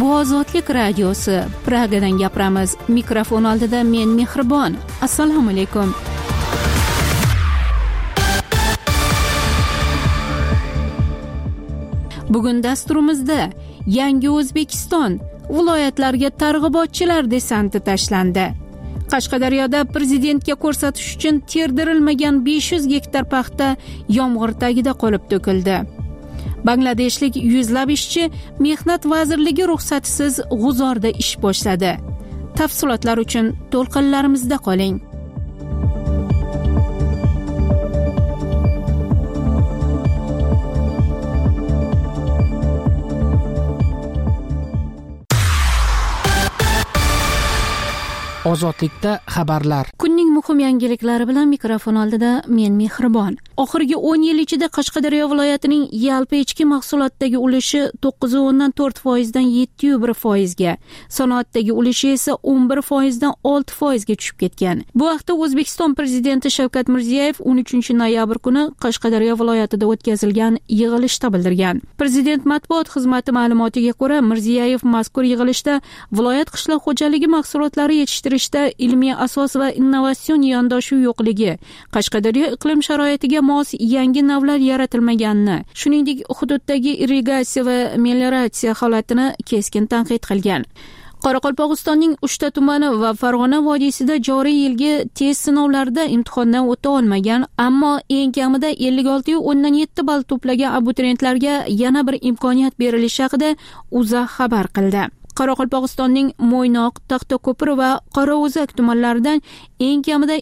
Bu Ozodlik radiosi. Pragadan gapiramiz. Mikrofon oldida men Mehribon. Assalomu alaykum. Bugun dasturimizda Yangi O'zbekiston viloyatlarga targ'ibotchilar desanti tashlandi. Qashqadaryoda prezidentga ko'rsatish uchun terdirilmagan 500 gektar paxta yomg'ir tagida qolib to'kildi. Bangladeshlik yuzlab ishchi Mehnat vazirligi ruxsatisiz G'uzorda ish boshladi. Tafsilotlar uchun to'lqinlarimizda qoling. Ozodlikda xabarlar. Kunning muhim yangiliklari bilan mikrofon oldida men Mehribon. Oxirgi 10 yil ichida Qashqadaryo viloyatining yalpi ichki mahsulotdagi ulushi 9.4% dan 7.1% ga, sanoatdagi ulushi esa 11% dan 6% ga tushib ketgan. Bu haqda O'zbekiston prezidenti Shavkat Mirziyoyev 13 noyabr kuni Qashqadaryo viloyatida o'tkazilgan yig'ilishda bildirgan. Prezident matbuot xizmati ma'lumotiga ko'ra, Mirziyoyev mazkur yig'ilishda viloyat qishloq xo'jaligi mahsulotlari yetishtirishda ilmiy asos va innovatsion yondashuv yo'qligi, Qashqadaryo iqlim sharoitiga mos yangi navlar yaratilmaganini, shuningdek hududdagi irrigatsiya va melioratsiya holatini keskin tanqid qilgan. Qoraqalpog'istonning 3 ta tumani va Farg'ona vodiysida joriy yilgi test sinovlarida imtihondan o'ta olmagan, ammo eng kamida 56.7 ball to'plagan abituriyentlarga yana bir imkoniyat berilishi haqida O'zA xabar qildi. Qoraqalpog'istonning Mo'ynoq, Taxtako'pir va Qorao'zak tumanlaridan eng kamida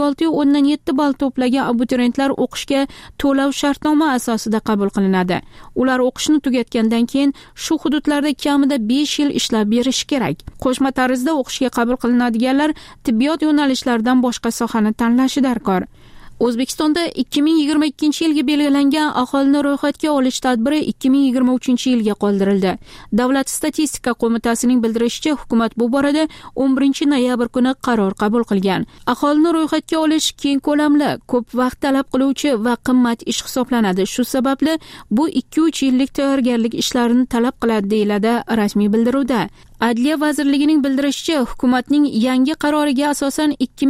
56.7 ball to'plagan abituriyentlar o'qishga to'lov shartnoma asosida qabul qilinadi. Ular o'qishni tugatgandan keyin shu hududlarda kamida 5 yil ishlab berishi kerak. Qo'shma tarzda o'qishga qabul qilinadiganlar tibbiyot yo'nalishlaridan boshqa sohani tanlashi darkor. O'zbekistonda 2022-yilga belgilangan aholini ro'yxatga olish tadbiri 2023-yilga qoldirildi. Davlat statistika qo'mitasining bildirishicha, hukumat bu borada 11 noyabr kuni qaror qabul qilgan. Aholini ro'yxatga olish keng ko'lamli, ko'p vaqt talab qiluvchi va qimmat ish hisoblanadi. Shu sababli bu 2-3 yillik tayyorgarlik ishlarini talab qiladi, deyiladi rasmiy bildiruvda. Adliya vazirligining bildirishicha, hukumatning yangi qaroriga asosan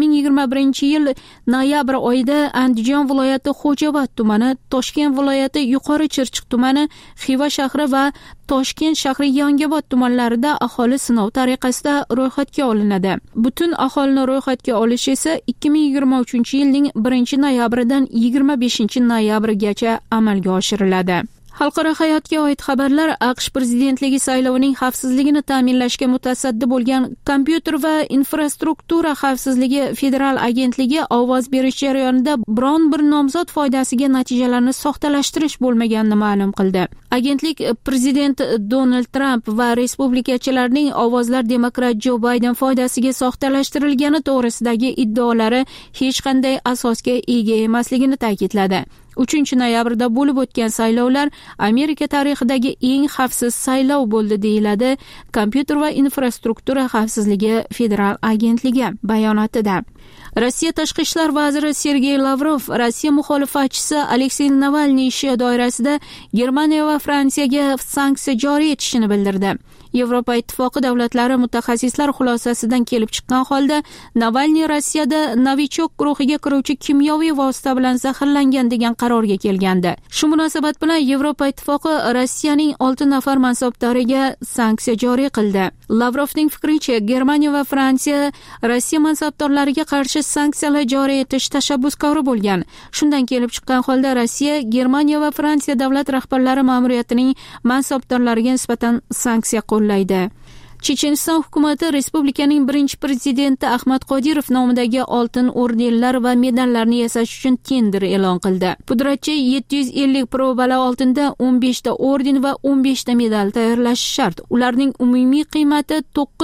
2021-yil noyabr oyida Andijon viloyati Xo'jaobod tumani, Toshkent viloyati Yuqori Chirchiq tumani, Xiva shahri va Toshkent shahri Yangiobod tumanlarida aholi sinov tariqasida ro'yxatga olinadi. Butun aholini ro'yxatga olish esa 2023-yilning 1-noyabridan 25-noyabrgacha amalga oshiriladi. Xalqaro hayotga oid xabarlar. AQSh prezidentligi saylovining xavfsizligini ta'minlashga mutasaddi bo'lgan Kompyuter va infrastruktura xavfsizligi federal agentligi ovoz berish jarayonida biron bir nomzod foydasiga natijalarni soxtalashtirish bo'lmaganini ma'lum qildi. Agentlik prezident Donald Trump va respublikachilarning ovozlar demokrat Jo Bayden foydasiga soxtalashtirilgani to'g'risidagi iddaolari hech qanday asosga ega emasligini ta'kidladi. 3-noyabrda bo'lib o'tgan saylovlar Amerika tarixidagi eng xavfsiz saylov bo'ldi, deyiladi Kompyuter va infrastruktura xavfsizligi federal agentligi bayonotida. Rossiya tashqi ishlar vaziri Sergey Lavrov Rossiya muxolifatchisi Aleksey Navalniy ishi doirasida Germaniya va Fransiyaga sanksiya joriy etishini bildirdi. Yevropa ittifoqi davlatlari mutaxassislar xulosasidan kelib chiqqan holda Navalniy Rossiyada Novichok guruhiga kiruvchi kimyoviy vosita bilan zaharlangan degan qarorga kelgandi. Shu munosabat bilan Yevropa ittifoqi Rossiyaning 6 nafar mansabdoriga sanksiya joriy qildi. Lavrovning fikricha, Germaniya va Fransiya Rossiya mansabdorlariga qarshi sanksiyalar joriy etish tashabbuskori bo'lgan. Shundan kelib chiqqan holda Rossiya, Germaniya va Fransiya davlat rahbarlari ma'muriyatining mansabdorlariga nisbatan sanksiya qo'llaydi. Checheniston hukumati respublikaning birinchi prezidenti Ahmad Qodirov nomidagi oltin ordenlar va medallarni yasash uchun tender e'lon qildi. Pudratchi 750 probali oltinda 15 ta orden va 15 ta medal tayyorlashi shart. Ularning umumiy qiymati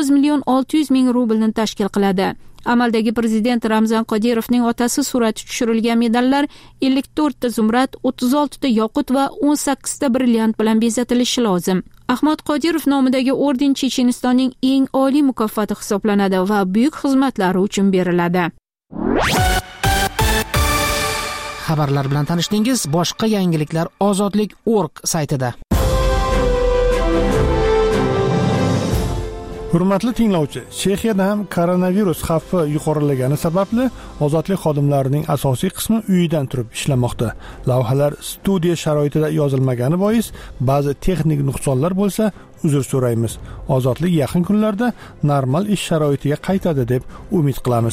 9.600.000 rublni tashkil qiladi. Amaldagi prezident Ramzan Qodirovning otasi surati tushirilgan medallar 54 ta zumrad, 36 ta yoqut va 18 ta brilliant bilan bezatilishi lozim. Ahmad Qodirov nomidagi orden Chechenistonning eng oliy mukofoti hisoblanadi va buyuk xizmatlari uchun beriladi. Xabarlar bilan tanishdingiz. Boshqa yangiliklar Ozodlik.org saytida. Hurmatli tinglovchi, Chexiyada ham koronavirus xavfi yuqorilagani sababli ozodlik xodimlarining asosiy qismi uyidan turib ishlamoqda. Lavhalar studiya sharoitida yozilmagani bois ba'zi texnik nuqsonlar bo'lsa, uzr so'raymiz. Ozodlik yaqin kunlarda normal ish sharoitiga qaytadi deb umid qilamiz.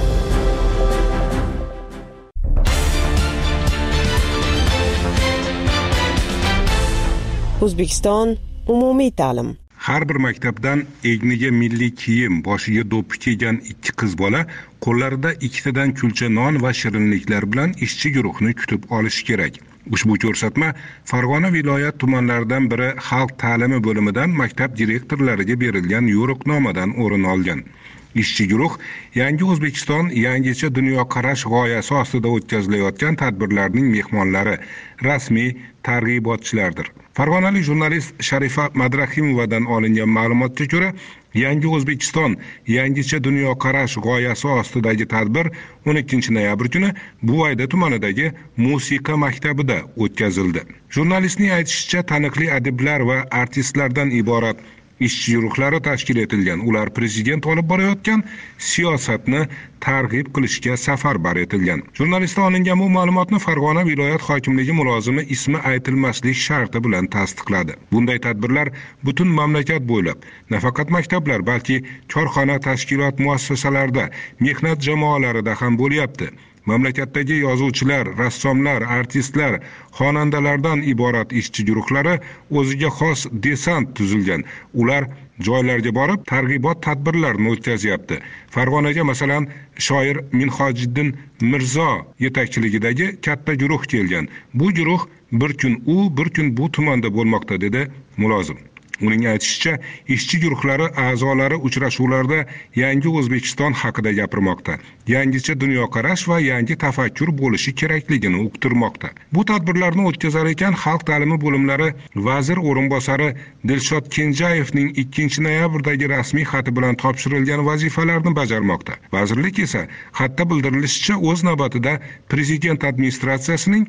O'zbekiston umumiy ta'lim. Har bir maktabdan egniga milliy kiyim, boshiga do'ppi kiygan 2 qiz bola qo'llarida 2 tadan kulcha non va shirinliklar bilan ishchi guruhni kutib olish kerak. Ushbu ko'rsatma Farg'ona viloyat tumanlaridan biri xalq ta'limi bo'limidan maktab direktorlariga berilgan yo'riqnomadan o'rin olgan. Ishchi guruh Yangi O'zbekiston yangicha dunyoqarash g'oyasi ostida o'tkazilayotgan tadbirlarning mehmonlari, rasmiy targ'ibotchilardir. Farg'onalik jurnalist Sharifa Madrahimovadan olingan ma'lumotga ko'ra, Yangi O'zbekiston yangicha dunyoqarash g'oyasi ostidagi tadbir 12 noyabr kuni Buvayda tumanidagi musiqa maktabida o'tkazildi. Jurnalistning aytishicha, taniqli adiblar va artistlardan iborat ishchi guruhlari tashkil etilgan. Ular prezident olib borayotgan siyosatni targ'ib qilishga safarbar etilgan. Jurnalistdan olingan bu ma'lumotni Farg'ona viloyat hokimligi mulozimi ismi aytilmaslik sharti bilan tasdiqladi. Bunday tadbirlar butun mamlakat bo'ylab, nafaqat maktablar, balki korxona, tashkilot muassasalarida, mehnat jamoalarida ham bo'lyapti. Mamlakatdagi yozuvchilar, rassomlar, artistlar, xonandalardan iborat ishchi guruhlari o'ziga xos desant tuzilgan. Ular joylarga borib, targ'ibot tadbirlarini o'tkazyapti. Farg'onaga masalan shoir Minhojiddin Mirzo yetakchiligidagi katta guruh kelgan. Bu guruh bir kun u, bir kun bu tumanda bo'lmoqda, dedi mulozim. Uning aytishicha, ishchi guruhlari a'zolari uchrashuvlarda Yangi O'zbekiston haqida gapirmoqda. Yangicha dunyoqarash va yangi tafakkur bo'lishi kerakligini uqtirmoqda. Bu tadbirlarni o'tkazar ekan xalq ta'limi bo'limlari vazir o'rinbosari Dilshod Kenjayevning 2 noyabrdagi rasmiy xati bilan topshirilgan vazifalarni bajarmoqda. Vazirlik esa xatda bildirilishicha o'z navbatida prezident administratsiyasining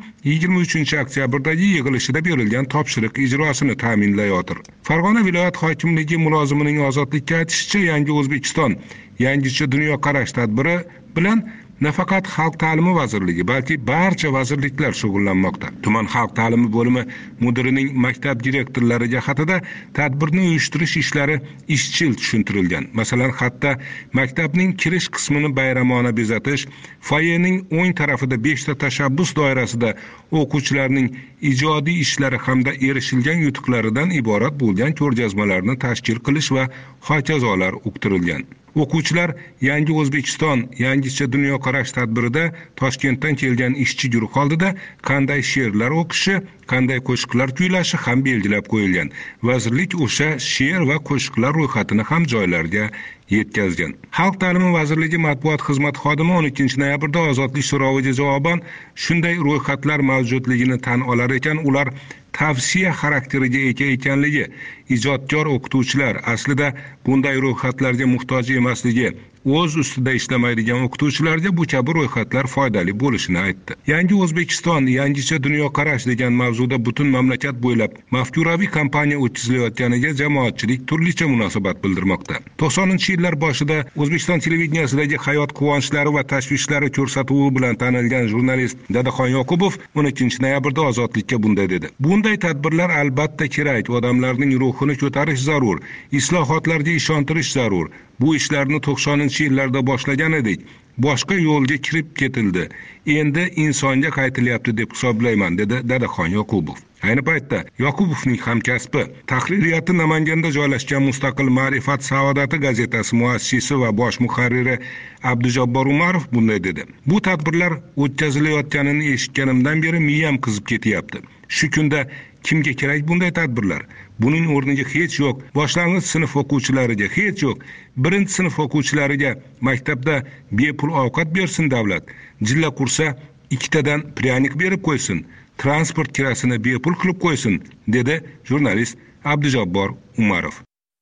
23 oktyabrdagi yig'ilishida berilgan topshiriq ijrosini ta'minlayotir. Farg'ona viloyat hokimligi mulozimining ozodlikka aytishicha, Yangi O'zbekiston yangicha dunyoqarash tadbiri bilan nafaqat Xalq ta'limi vazirligi, balki barcha vazirliklar shug'ullanmoqda. Tuman xalq ta'limi bo'limi mudirining maktab direktorlariga xatida tadbirni uyushtirish ishlari izchil tushuntirilgan. Masalan, xatda maktabning kirish qismini bayramona bezatish, foyening o'ng tarafida 5 ta tashabbus doirasida o'quvchilarning ijodiy ishlari hamda erishilgan yutuqlaridan iborat bo'lgan ko'rgazmalarni tashkil qilish va hokazolar uqtirilgan. O'quvchilar Yangi O'zbekiston yangicha dunyoqarash tadbirida Toshkentdan kelgan ishchi guruh oldida qanday she'rlar o'qishi, qanday qo'shiqlar kuylashi ham belgilab qo'yilgan. Vazirlik o'sha she'r va qo'shiqlar ro'yxatini ham joylarga yetkazgan. Xalq ta'limi vazirligi matbuot xizmati xodimi 12 noyabrda ozodlik so'roviga javoban shunday ro'yxatlar mavjudligini tan olar ekan, ular tavsiya xarakteriga ega ekanligi, ijodkor o'qituvchilar aslida bunday ro'yxatlarga muhtoj emasligi, o'z ustida ishlamaydigan o'qituvchilarga bu kabi ro'yxatlar foydali bo'lishini aytdi. Yangi O'zbekiston yangicha dunyoqarash degan mavzuda butun mamlakat bo'ylab mafkuraviy kampaniya o'tkazilayotganiga jamoatchilik turlicha munosabat bildirmoqda. 90-yillar boshida O'zbekiston televideniyasidagi hayot quvonchlari va tashvishlari ko'rsatuvi bilan tanilgan jurnalist Dadaxon Yoqubov 12 noyabrda ozodlikka bunday dedi. Bunday tadbirlar albatta kerak, odamlarning ruhini ko'tarish zarur, islohotlarga ishontirish zarur. Bu ishlarni 90-yillarda boshlagan edik. Boshqa yo'lga kirib ketildi. Endi insonga qaytilyapti deb hisoblayman, dedi Dadaxon Yoqubov. Ayni paytda Yoqubovning hamkasbi, tahririyati Namanganda joylashgan Mustaqil Ma'rifat Saodati gazetasi muassisi va bosh muharriri Abdujabbor Umarov bunday dedi. Bu tadbirlar o'tkazilayotganini eshitganimdan beri miyam qizib ketyapti. Shu kunda kimga kerak bunday tadbirlar? Buning o'rniga hech yo'q, boshlang'ich sinf o'quvchilariga hech yo'q, birinchi sinf o'quvchilariga maktabda bepul ovqat bersin davlat. Jilla qursa 2 tadan pryanik berib qo'ysin, transport kirasini bepul qilib qo'ysin, dedi jurnalist Abdujabbor Umarov.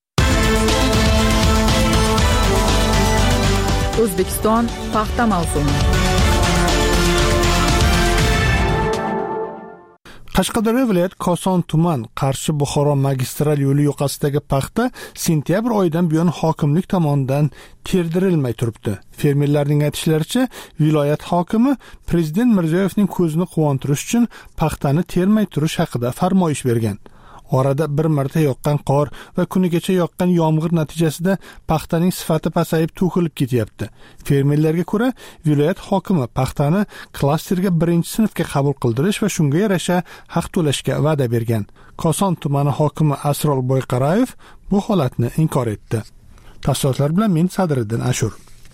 O'zbekiston paxta mavsumi. Qashqadaryo viloyat Koson tuman Qarshi Buxoro magistral yo'li yoqasidagi paxta sentyabr oyidan buyon hokimlik tomonidan terdirilmay turibdi. Fermerlarning aytishlaricha, viloyat hokimi prezident Mirziyoyevning ko'zini quvontirish uchun paxtani termay turish haqida farmoyish bergan. Orada bir marta yoqqan qor va kunigacha yoqqan yomg'ir natijasida paxtaning sifati pasayib to'kilib ketyapti. Fermerlarga ko'ra, viloyat hokimi paxtani klasterga 1-sinfga qabul qildirish va shunga yarasha haq to'lashga va'da bergan. Koson tumani hokimi Asrol Boyqarayev bu holatni inkor etdi. Tafsilotlar bilan men Sadriddin Ashur.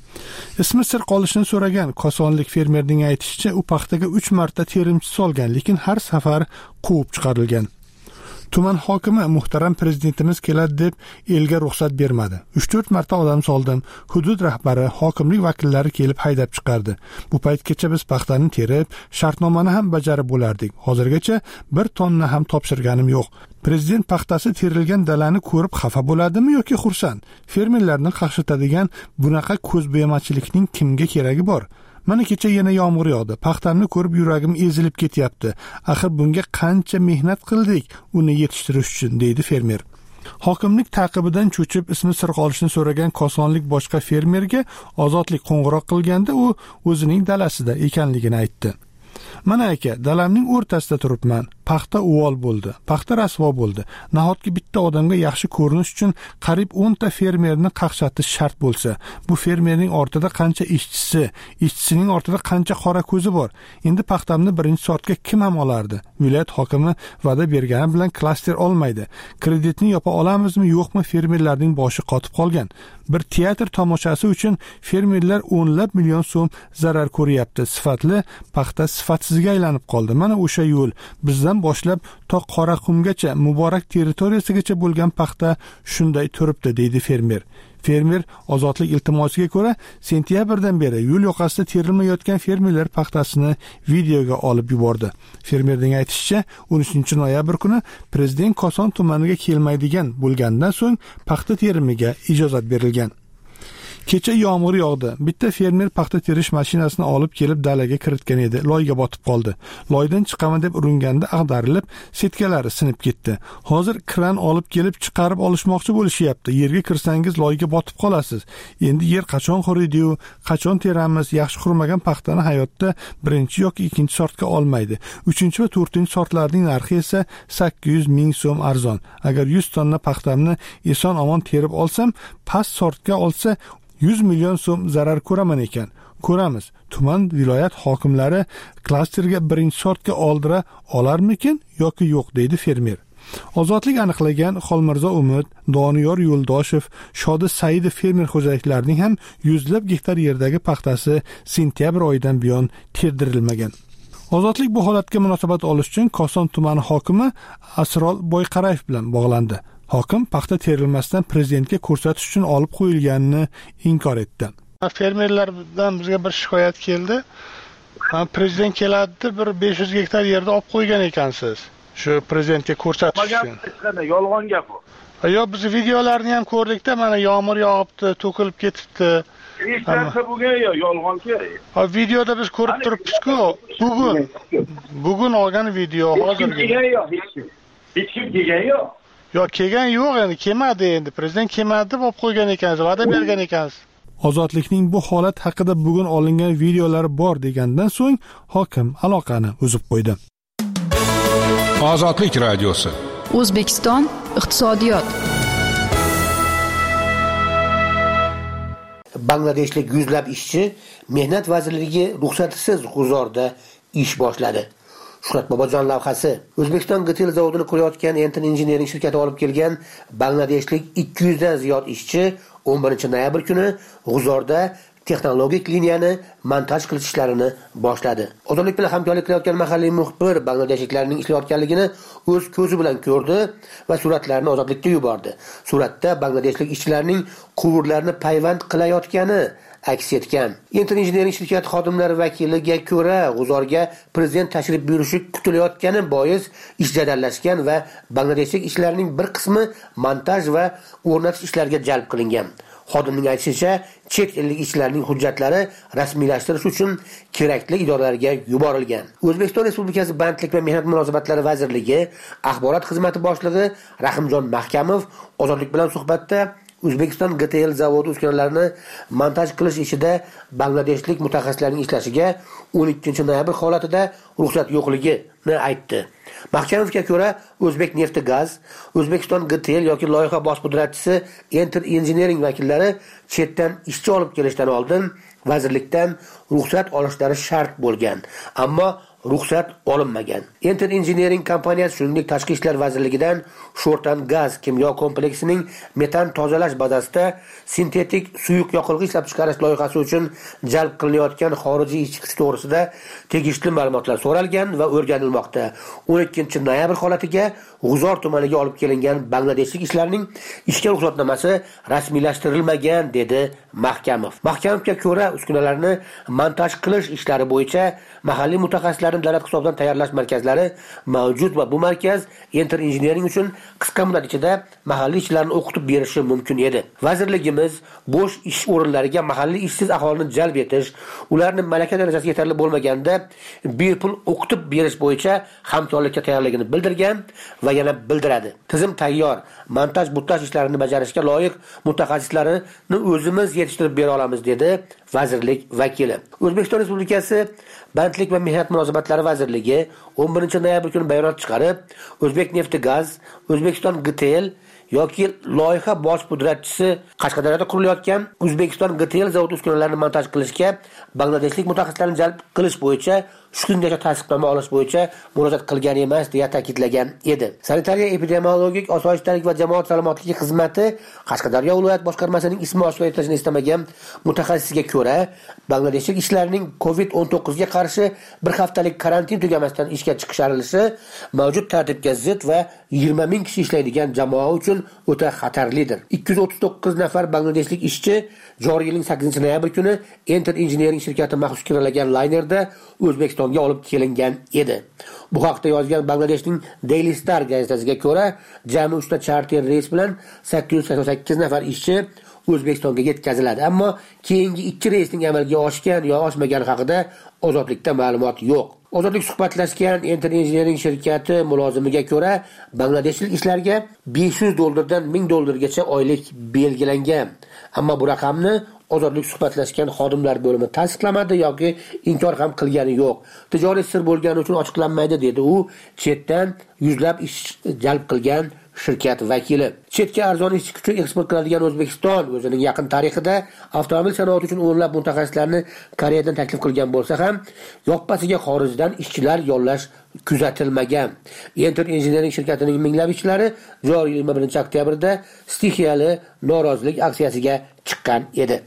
Ismi sir qolishini so'ragan kosonlik fermerning aytishicha, u paxtaga 3 marta terimchi solgan, lekin har safar quvib chiqarilgan. Tuman hokimi muhtaram prezidentimiz keladi deb elga ruxsat bermadi. 3-4 marta odam soldim. Hudud rahbari, hokimlik vakillari kelib haydab chiqardi. Bu paytgacha biz paxtani terib, shartnomani ham bajarib bo'lardik. Hozirgacha 1 tonna ham topshirganim yo'q. Prezident paxtasi terilgan dalani ko'rib xafa bo'ladimi yoki xursand? Fermerlarni qaqshatadigan bunaqa ko'zbo'yamachilikning kimga keragi bor? Mana kecha yana yomg'ir yog'di. Paxtamni ko'rib yuragim ezilib ketyapti. Axir bunga qancha mehnat qildik uni yetishtirish uchun, deydi fermer. Hokimlik taqibidan cho'chib ismi sir qolishini so'ragan kosonlik boshqa fermerga ozodlik qo'ng'iroq qilganda u o'zining dalasida ekanligini aytdi. Mana aka, dalamning o'rtasida turibman. Paxta uvol bo'ldi. Paxta rasvo bo'ldi. Nahotki bitta odamga yaxshi ko'rinish uchun qarib 10 ta fermerni qaqshatish shart bo'lsa, bu fermerning ortida qancha ishchisi, ishchisining ortida qancha qora ko'zi bor. Endi paxtamni 1-sortga kim ham olardi? Viloyat hokimi va'da bergani bilan klaster olmaydi. Kreditni yopa olamizmi, yo'qmi, fermerlarning boshi qotib qolgan. Bir teatr tomoshasi uchun fermerlar 10 million so'm zarar ko'ryapti. Sifatli paxta sifatsizga aylanib qoldi. Mana o'sha yo'l bizdan boshlab to Qoraqumgacha, Muborak territoriyasigacha bo'lgan paxta shunday turibdi, deydi fermer. Fermer ozodlik iltimosiga ko'ra, sentyabrdan beri yo'l yoqasida terilmayotgan fermerlar paxtasini videoga olib yubordi. Fermerning aytishicha, 13-noyabr kuni prezident Koson tumaniga kelmaydigan bo'lgandan so'ng paxta terimiga ijozat berilgan. Kecha yomg'ir yog'di. Bitta fermer paxta terish mashinasini olib kelib dalaga kiritgan edi. Loyga botib qoldi. Loydan chiqaman deb uringanda ag'darilib, setkalari sinib ketdi. Hozir kran olib kelib chiqarib olishmoqchi bo'lishyapti. Yerga kirsangiz loyga botib qolasiz. Endi yer qachon quriydi-yu, qachon teramiz? Yaxshi qurmagan paxtani hayotda 1 yoki 2 sortga olmaydi. 3 va 4 sortlarning narxi esa 800 ming so'm arzon. Agar 100 tonna paxtamni eson omon terib olsam, past sortga olsa 100 million so'm zarar ko'raman ekan. Ko'ramiz. Tuman viloyat hokimlari klasterga 1-sortga oldira olarmikin yoki yo'q, deydi fermer. Ozodlik aniqlagan Xolmirzo Umid, Doniyor Yo'ldoshev, Shodi Saidov fermer xo'jaliklarining ham yuzlab gektar yerdagi paxtasi sentyabr oyidan buyon terdirilmagan. Ozodlik bu holatga munosabat olish uchun Koson tumani hokimi Asrol Boyqarayev bilan bog'landi. Hokim paxta terilmasdan prezidentga ko'rsatish uchun olib qo'yilganini inkor etdi. Fermerlardan bizga bir shikoyat keldi. Prezident keladi, bir 500 gektar yerda olib qo'ygan ekansiz. Shu prezidentga ko'rsatish uchun. Yolg'on gap bu. Yo'q, biz videolarni ham ko'rdikda, mana yomg'ir yog'ibdi, to'kilib ketibdi. Hech narsa bo'lgan yo'q, yolg'on kerak. Videoda biz ko'rib turibmiz-ku. Bugun olgan video hozirgi. Kelgan yo'q, hech kim kelgan yo'q. Yo'q, kelgan yo'q, endi kelmadi endi. Prezident kelmadi deb olib qo'ygan ekansiz, va'da bergan ekansiz. Ozodlikning bu holat haqida bugun olingan videolar bor degandan so'ng hokim aloqani uzib qo'ydi. Ozodlik radiosi. O'zbekiston iqtisodiyot. Bangladeshlik yuzlab ishchi Mehnat vazirligi ruxsatisiz g'uzorda ish boshladi. Shuhrat Bobojon lavhasi. O'zbekiston Gitel zavodini qurayotgan Enten Engineering shirkati olib kelgan Bangladeshlik 200 dan ziyod ishchi 11-noyabr kuni g'uzorda texnologik liniyani montaj qilish ishlarini boshladi. Ozodlik bilan hamkorlik qilayotgan mahalliy muxbir Bangladeshliklarning ishlayotganligini o'z ko'zi bilan ko'rdi va suratlarni Ozodlikka yubordi. Suratda Bangladeshlik ishchilarning quvurlarni payvand qilayotgani aks etgan. Enten Engineering shirkati xodimlari vakiliga ko'ra, g'uzorga prezident tashrif buyurishi kutilayotgani bois ish jadallashgan va Bangladeshlik ishchilarning bir qismi montaj va o'rnatish ishlariga jalb qilingan. Xodimning aytishicha, chet ellik ishchilarning hujjatlari rasmiylashtirish uchun kerakli idoralarga yuborilgan. O'zbekiston Respublikasi Bandlik va mehnat munosabatlari vazirligi axborot xizmati boshlig'i Rahimjon Mahkamov Ozodlik bilan suhbatda O'zbekiston GTL zavodi uskunalarini montaj qilish ishida bangladeshlik mutaxassislarning ishlashiga 12-noyabr holatida ruxsat yo'qligini aytdi. Mahkamovga ko'ra, O'zbek nefti gaz, O'zbekiston GTL yoki loyiha bosh pudratchisi Enter Engineering vakillari chetdan ishchi olib kelishdan oldin vazirlikdan ruxsat olishlari shart bo'lgan, ammo ruxsat olinmagan. Enter Engineering kompaniyasi shuningdek Tashqi ishlar vazirligidan Sho'rtan gaz kimyo kompleksining metan tozalash bazasida sintetik suyuq yoqilg'i ishlab chiqarish loyihasi uchun jalb qilinayotgan xorijiy ishchi to'g'risida tegishli ma'lumotlar so'ralgan va o'rganilmoqda. 12-noyabr holatiga G'uzor tumaniga olib kelingan bangladeshlik ishlarning ishga ruxsatnomasi rasmiylashtirilmagan, dedi Mahkamov. Mahkamovga ko'ra, uskunalarni montaj qilish ishlari bo'yicha mahalliy mutaxassislarni davlat hisobidan tayyorlash markazlari mavjud va bu markaz Enter Engineering uchun qisqa muddat ichida mahalliy ishchilarni o'qitib berishi mumkin edi. Vazirligimiz bo'sh ish o'rinlariga mahalliy ishsiz aholini jalb etish, ularni malaka darajasi yetarli bo'lmaganda bepul o'qitib berish bo'yicha hamkorlikka tayyorligini bildirgan va yana bildiradi. Tizim tayyor. Montaj montaj ishlarini bajarishga loyiq mutaxassislarini o'zimiz yetishtirib bera olamiz, dedi vazirlik vakili. O'zbekiston Respublikasi Bandlik va mehnat munosabatlari vazirligi 11-noyabr kuni bayonot chiqarib, O'zbek nefti gaz, O'zbekiston GTL yoki loyiha bosh pudratchisi Qashqadaryoda qurilayotgan O'zbekiston GTL zavodi uskunalarini montaj qilishga bangladeshlik mutaxassislarni jalb qilish bo'yicha shu kungacha tasdiqnoma olish bo'yicha murojaat qilgan emas, deya ta'kidlagan edi. Sanitariya epidemiologik osoyishtalik va jamoat salomatligi xizmati Qashqadaryo viloyat boshqarmasining ismi oshkor etilishini istamagan mutaxassisga ko'ra, bangladeshlik ishlarning COVID-19 ga qarshi bir haftalik karantin tugamasdan ishga chiqarilishi mavjud tartibga zid va 20 ming kishi ishlaydigan jamoa uchun o'ta xatarlidir. 239 nafar bangladeshlik ishchi joriy yilning 8-noyabr kuni Enter Engineering shirkati maxsus kiralagan laynerda O'zbekistonga olib kelingan edi. Bu haqda yozgan Bangladeshning Daily Star gazetasiga ko'ra, jami 3 ta charter reys bilan 888 nafar ishchi O'zbekistonga yetkaziladi, ammo keyingi 2 reysning amalga oshgan yo oshmagani haqida Ozodlikda ma'lumot yo'q. Ozodlik suhbatlashgan Enter Engineering shirkati mulozimiga ko'ra, bangladeshlik ishlarga $500 dan $1000 oylik belgilangan. Ammo bu raqamni Ozodlik suhbatlashgan xodimlar bo'limi tasdiqlamadi yoki inkor ham qilgani yo'q. Tijoriy sir bo'lgani uchun ochiqlanmaydi, dedi u chetdan yuzlab ish jalb qilgan shirkat vakili. Chetga arzon ishchi kuchi eksport qiladigan O'zbekiston o'zining yaqin tarixida avtomobil sanoati uchun o'nlab mutaxassislarni Koreyadan taklif qilgan bo'lsa ham, yoppasiga xorijdan ishchilar yollash kuzatilmagan. Enter Engineering shirkatining minglab ishchilari joriy yil 21-oktyabrda stixiyali norozilik aksiyasiga chiqqan edi.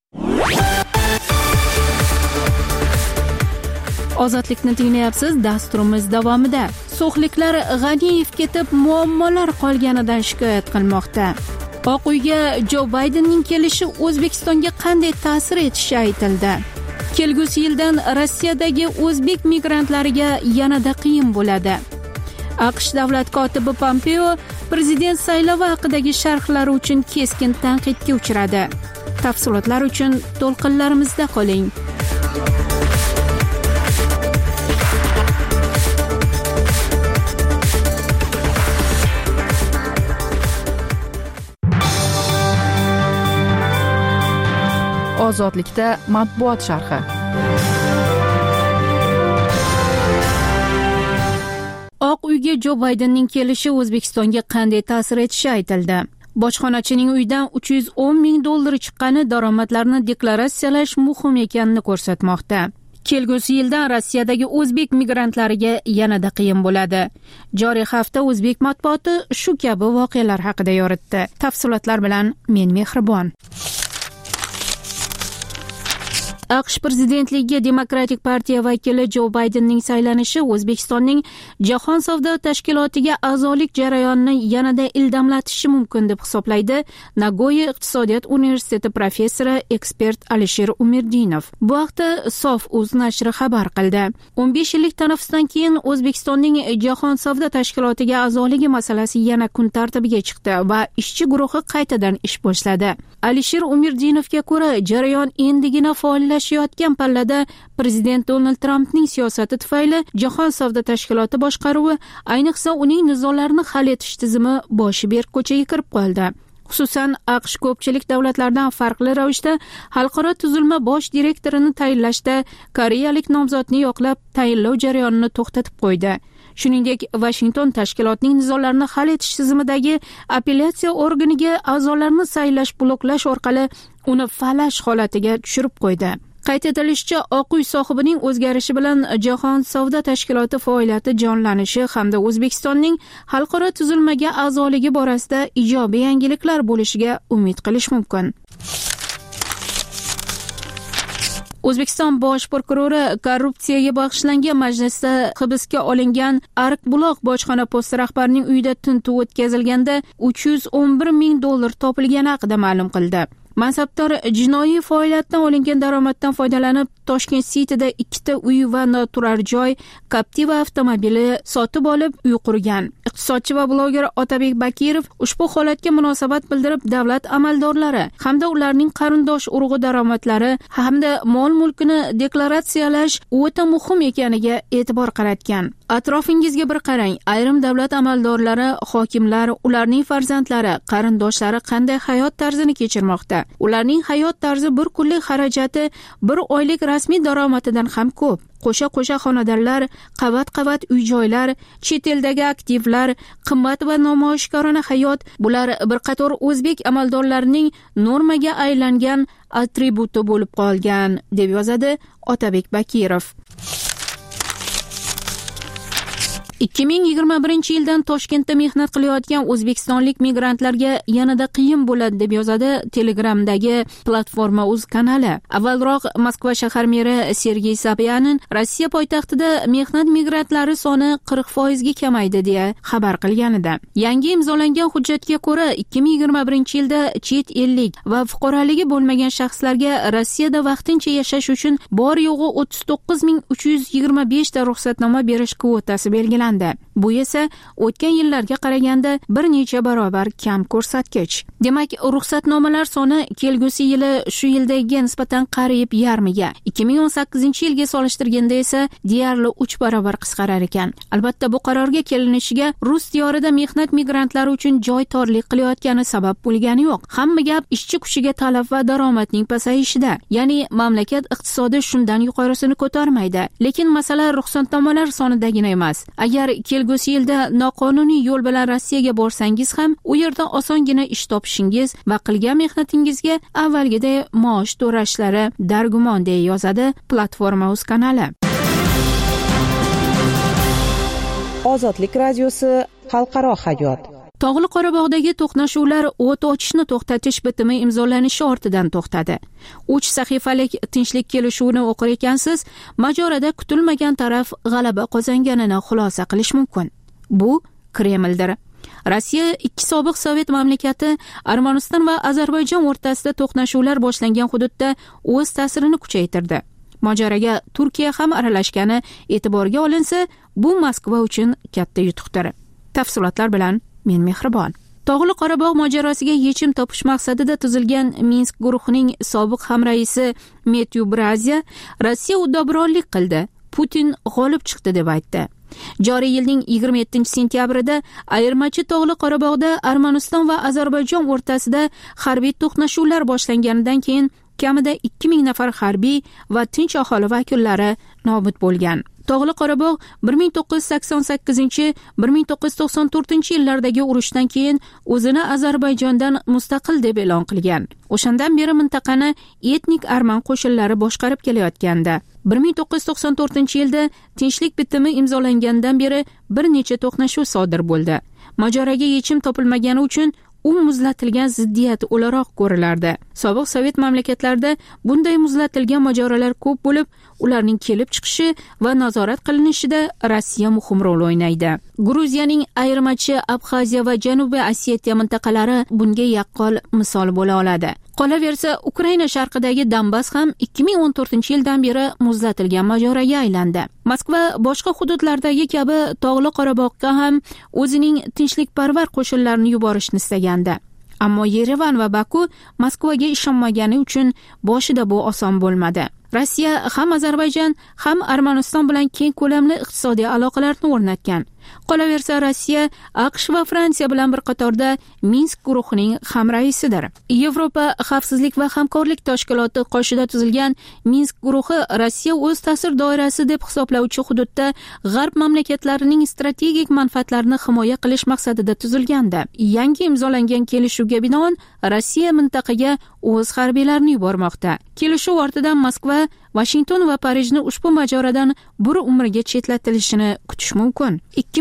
Ozodlikni tinglayapsiz. Dasturimiz davomida so'xliklar G'aniyev ketib muammolar qolganidan shikoyat qilmoqda. Oq uyga Jo Baydenning kelishi O'zbekistonga qanday ta'sir etishi aytildi. Kelgusi yildan Rossiyadagi o'zbek migrantlariga yanada qiyin bo'ladi. AQSh davlat kotibi Pompeo prezident saylovi haqidagi sharhlari uchun keskin tanqidga uchradi. Tafsilotlar uchun to'lqinlarimizda qoling. Ozodlikda matbuot sharhi. Oq uyga Jo Baydenning kelishi O'zbekistonga qanday ta'sir etishi aytildi. Bojxonachining uydan $310 ming chiqqani daromadlarni deklaratsiyalash muhim ekanini ko'rsatmoqda. Kelgusi yildan Rossiyadagi o'zbek migrantlariga yanada qiyin bo'ladi. Joriy hafta o'zbek matbuoti shu kabi voqealar haqida yoritdi. Tafsilotlar bilan men Mehribon. AQSh prezidentligiga Demokratik partiya vakili Jo Baydenning saylanishi O'zbekistonning Jahon savdo tashkilotiga a'zolik jarayonini yanada ildamlatishi mumkin deb hisoblaydi Nagoya iqtisodiyot universiteti professori ekspert Alisher Umirdinov. Bu haqda Sof.uz nashri xabar qildi. 15 yillik tanaffusdan keyin O'zbekistonning Jahon savdo tashkilotiga a'zoligi masalasi yana kun tartibiga chiqdi va ishchi guruhi qaytadan ish boshladi. Alisher Umirdinovga ko'ra, jarayon endigina faollashayotgan pallada prezident Donald Trampning siyosati tufayli Jahon savdo tashkiloti boshqaruvi, ayniqsa uning nizolarni hal etish tizimi boshi berk ko'chaga kirib qoldi. Xususan, AQSh ko'pchilik davlatlardan farqli ravishda xalqaro tuzilma bosh direktorini tayinlashda koreyalik nomzodni yoqlab tayinlov jarayonini to'xtatib qo'ydi. Shuningdek, Washington tashkilotning nizolarni hal etish tizimidagi apellyatsiya organiga a'zolarni saylash bloklash orqali uni falash holatiga tushirib qo'ydi. Qayd etilishicha, Oq uy sohibining o'zgarishi bilan Jahon savdo tashkiloti faoliyati jonlanishi hamda O'zbekistonning xalqaro tuzilmaga a'zoligi borasida ijobiy yangiliklar bo'lishiga umid qilish mumkin. O'zbekiston bosh prokurori korrupsiyaga bag'ishlangan majlisda hibsga olingan Ariqbuloq bojxona posti rahbarining uyida tintuv o'tkazilganda $311 ming topilgani haqida ma'lum qildi. Mansabdor jinoiy faoliyatdan olingan daromaddan foydalanib Toshkent City'da 2 uy va noturar joy Captiva avtomobili sotib olib uy qurgan. Iqtisodchi va bloger Otabek Bakirov ushbu holatga munosabat bildirib, davlat amaldorlari hamda ularning qarindosh urug'i daromadlari hamda mol-mulkini deklaratsiyalash o'ta muhim ekaniga e'tibor qaratgan. Atrofingizga bir qarang, ayrim davlat amaldorlari, hokimlar, ularning farzandlari, qarindoshlari qanday hayot tarzini kechirmoqda. Ularning hayot tarzi bir kunlik xarajati bir oylik rasmiy daromadidan ham ko'p. Qo'sha xonadonlar, qavat-qavat uy-joylar, chet eldagi aktivlar, qimmat va namoyishkorona hayot — bular bir qator o'zbek amaldorlarining normaga aylangan atributi bo'lib qolgan, deb yozadi Otabek Bakirov. 2021-yildan Toshkentda mehnat qilayotgan o'zbekistonlik migrantlarga yanada qiyin bo'ladi, deb yozadi Telegramdagi Platforma.uz kanali. Avvalroq Moskva shahar meri Sergey Sobyanin Rossiya poytaxtida mehnat migrantlari soni 40% ga kamaydi deya xabar qilgan edi. Yangi imzolangan hujjatga ko'ra 2021-yilda chet ellik va fuqaroligi bo'lmagan shaxslarga Rossiyada vaqtincha yashash uchun bor yo'g'i 39,325 ta ruxsatnoma berish kvotasi belgilandi. Bu esa o'tgan yillarga qaraganda bir necha barobar kam ko'rsatkich. Demak, ruxsatnomalar soni kelgusi yili shu yildagiga nisbatan qariyb yarmiga, 2018-yilga solishtirganda esa deyarli 3 barobar qisqarar ekan. Albatta, bu qarorga kelinishiga rus diyorida mehnat migrantlari uchun joy torlik qilayotgani sabab bo'lgani yo'q. Hamma gap ishchi kuchiga talab va daromadning pasayishida. Ya'ni mamlakat iqtisodi shundan yuqorisini ko'tarmaydi. Lekin masala ruxsatnomalar sonidagina emas. Agar kelgusi yilda noqonuniy yo'l bilan Rossiyaga borsangiz ham, u yerda osongina ish topishingiz va qilgan mehnatingizga avvalgiday maosh to'lashlari dargumon, deya yozadi Platforma.uz kanali. Ozodlik radiosi xalqaro hayot. Tog'li Qorabog'dagi to'qnashuvlar o't ochishni to'xtatish bitimi imzolanishi ortidan to'xtadi. 3 sahifalik tinchlik kelishuvini o'qir ekansiz, mojaroda kutilmagan taraf g'alaba qozonganini xulosa qilish mumkin. Bu Kremldir. Rossiya ikki sobiq Sovet mamlakati Armaniston va Ozarbayjon o'rtasida to'qnashuvlar boshlangan hududda o'z ta'sirini kuchaytirdi. Mojaroga Turkiya ham aralashgani e'tiborga olinsa, bu Moskva uchun katta yutuqdir. Tafsilotlar bilan men Mehribon. Tog'li Qorabog' mojarosiga yechim topish maqsadida tuzilgan Minsk guruhining sobiq hamraisi Metyu Brazya Rossiya uddaburonlik qildi, Putin g'olib chiqdi deb aytdi. Joriy yilning 27-sentyabrida ayirmachi Tog'li Qorabog'da Armaniston va Ozarbayjon o'rtasida harbiy to'qnashuvlar boshlanganidan keyin kamida 2000 nafar harbiy va tinch aholi vakillari nobud bo'lgan. Tog'li Qorabog' 1988-1994 yillardagi urushdan keyin o'zini Ozarbayjondan mustaqil deb e'lon qilgan. O'shandan beri mintaqani etnik arman qo'shinlari boshqarib kelayotgandi. 1994-yilda tinchlik bitimi imzolangandan beri bir necha to'qnashuv sodir bo'ldi. Mojaroga yechim topilmagani uchun u muzlatilgan ziddiyat o'laroq ko'rilardi. Sobiq sovet mamlakatlarida bunday muzlatilgan mojarolar ko'p bo'lib, ularning kelib chiqishi va nazorat qilinishida Rossiya muhim rol o'ynaydi. Gruziyaning ayirmachi Abxaziya va Janubiy Osetiya mintaqalari bunga yaqqol misol bo'la oladi. Qolaversa, Ukraina sharqidagi Donbass ham 2014-yildan beri muzlatilgan mojaroga aylandi. Moskva boshqa hududlardagi kabi Tog'li Qorabog'ga ham o'zining tinchlikparvar qo'shinlarini yuborishni istagandi. Ammo Yerevan va Baku Moskvaga ishonmagani uchun boshida bu oson bo'lmadi. Rossiya ham Ozarbayjon, ham Armaniston bilan keng ko'lamli iqtisodiy aloqalarni o'rnatgan. Qolaversa, Rossiya AQSh va Fransiya bilan bir qatorda Minsk guruhining ham raisidir. Yevropa xavfsizlik va hamkorlik tashkiloti qoshida tuzilgan Minsk guruhi Rossiya o'z ta'sir doirasi deb hisoblovchi hududda g'arb mamlakatlarining strategik manfaatlarini himoya qilish maqsadida tuzilgandi. Yangi imzolangan kelishuvga binoan Rossiya mintaqaga o'z harbiylarini yubormoqda. Kelishuv ortidan Moskva, Washington va Parijni ushbu mojarodan bir umrga chetlatilishini kutish mumkin.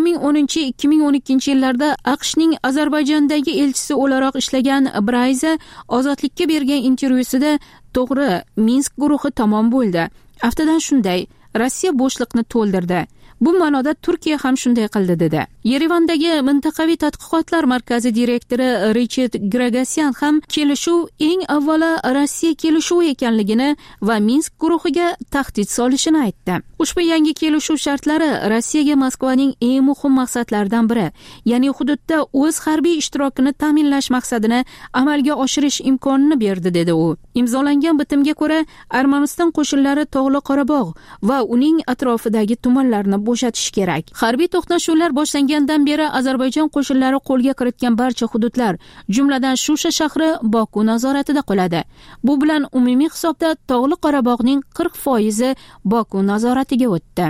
2010-2012 yillarda AQShning Ozarbayjondagi elchisi o'laroq ishlagan Brayza Ozodlikka bergan intervyusida to'g'ri, Minsk guruhi tamom bo'ldi. Aftidan shunday, Rossiya bo'shliqni to'ldirdi. Bu ma'noda Turkiya ham shunday qildi dedi. Yerevandagi mintaqaviy tadqiqotlar markazi direktori Richard Gregasyan ham kelishuv eng avvalo Rossiya kelishuvi ekanligini va Minsk guruhiga tahdid solishini aytdi. Ushbu yangi kelishuv shartlari Rossiyaga Moskvaning eng muhim maqsadlaridan biri, ya'ni hududda o'z harbiy ishtirokini ta'minlash maqsadini amalga oshirish imkonini berdi dedi u. Imzolangan bitimga ko'ra Armaniston qo'shinlari Tog'li Qorabog' va uning atrofidagi tumanlarni bo'shatish kerak. Harbiy to'qnashuvlar boshlangandan beri Ozarbayjon qo'shinlari qo'lga kiritgan barcha hududlar, jumladan Shusha shahri Boku nazoratida qoladi. Bu bilan umumiy hisobda Tog'li Qorabog'ning 40% Boku nazoratiga o'tdi.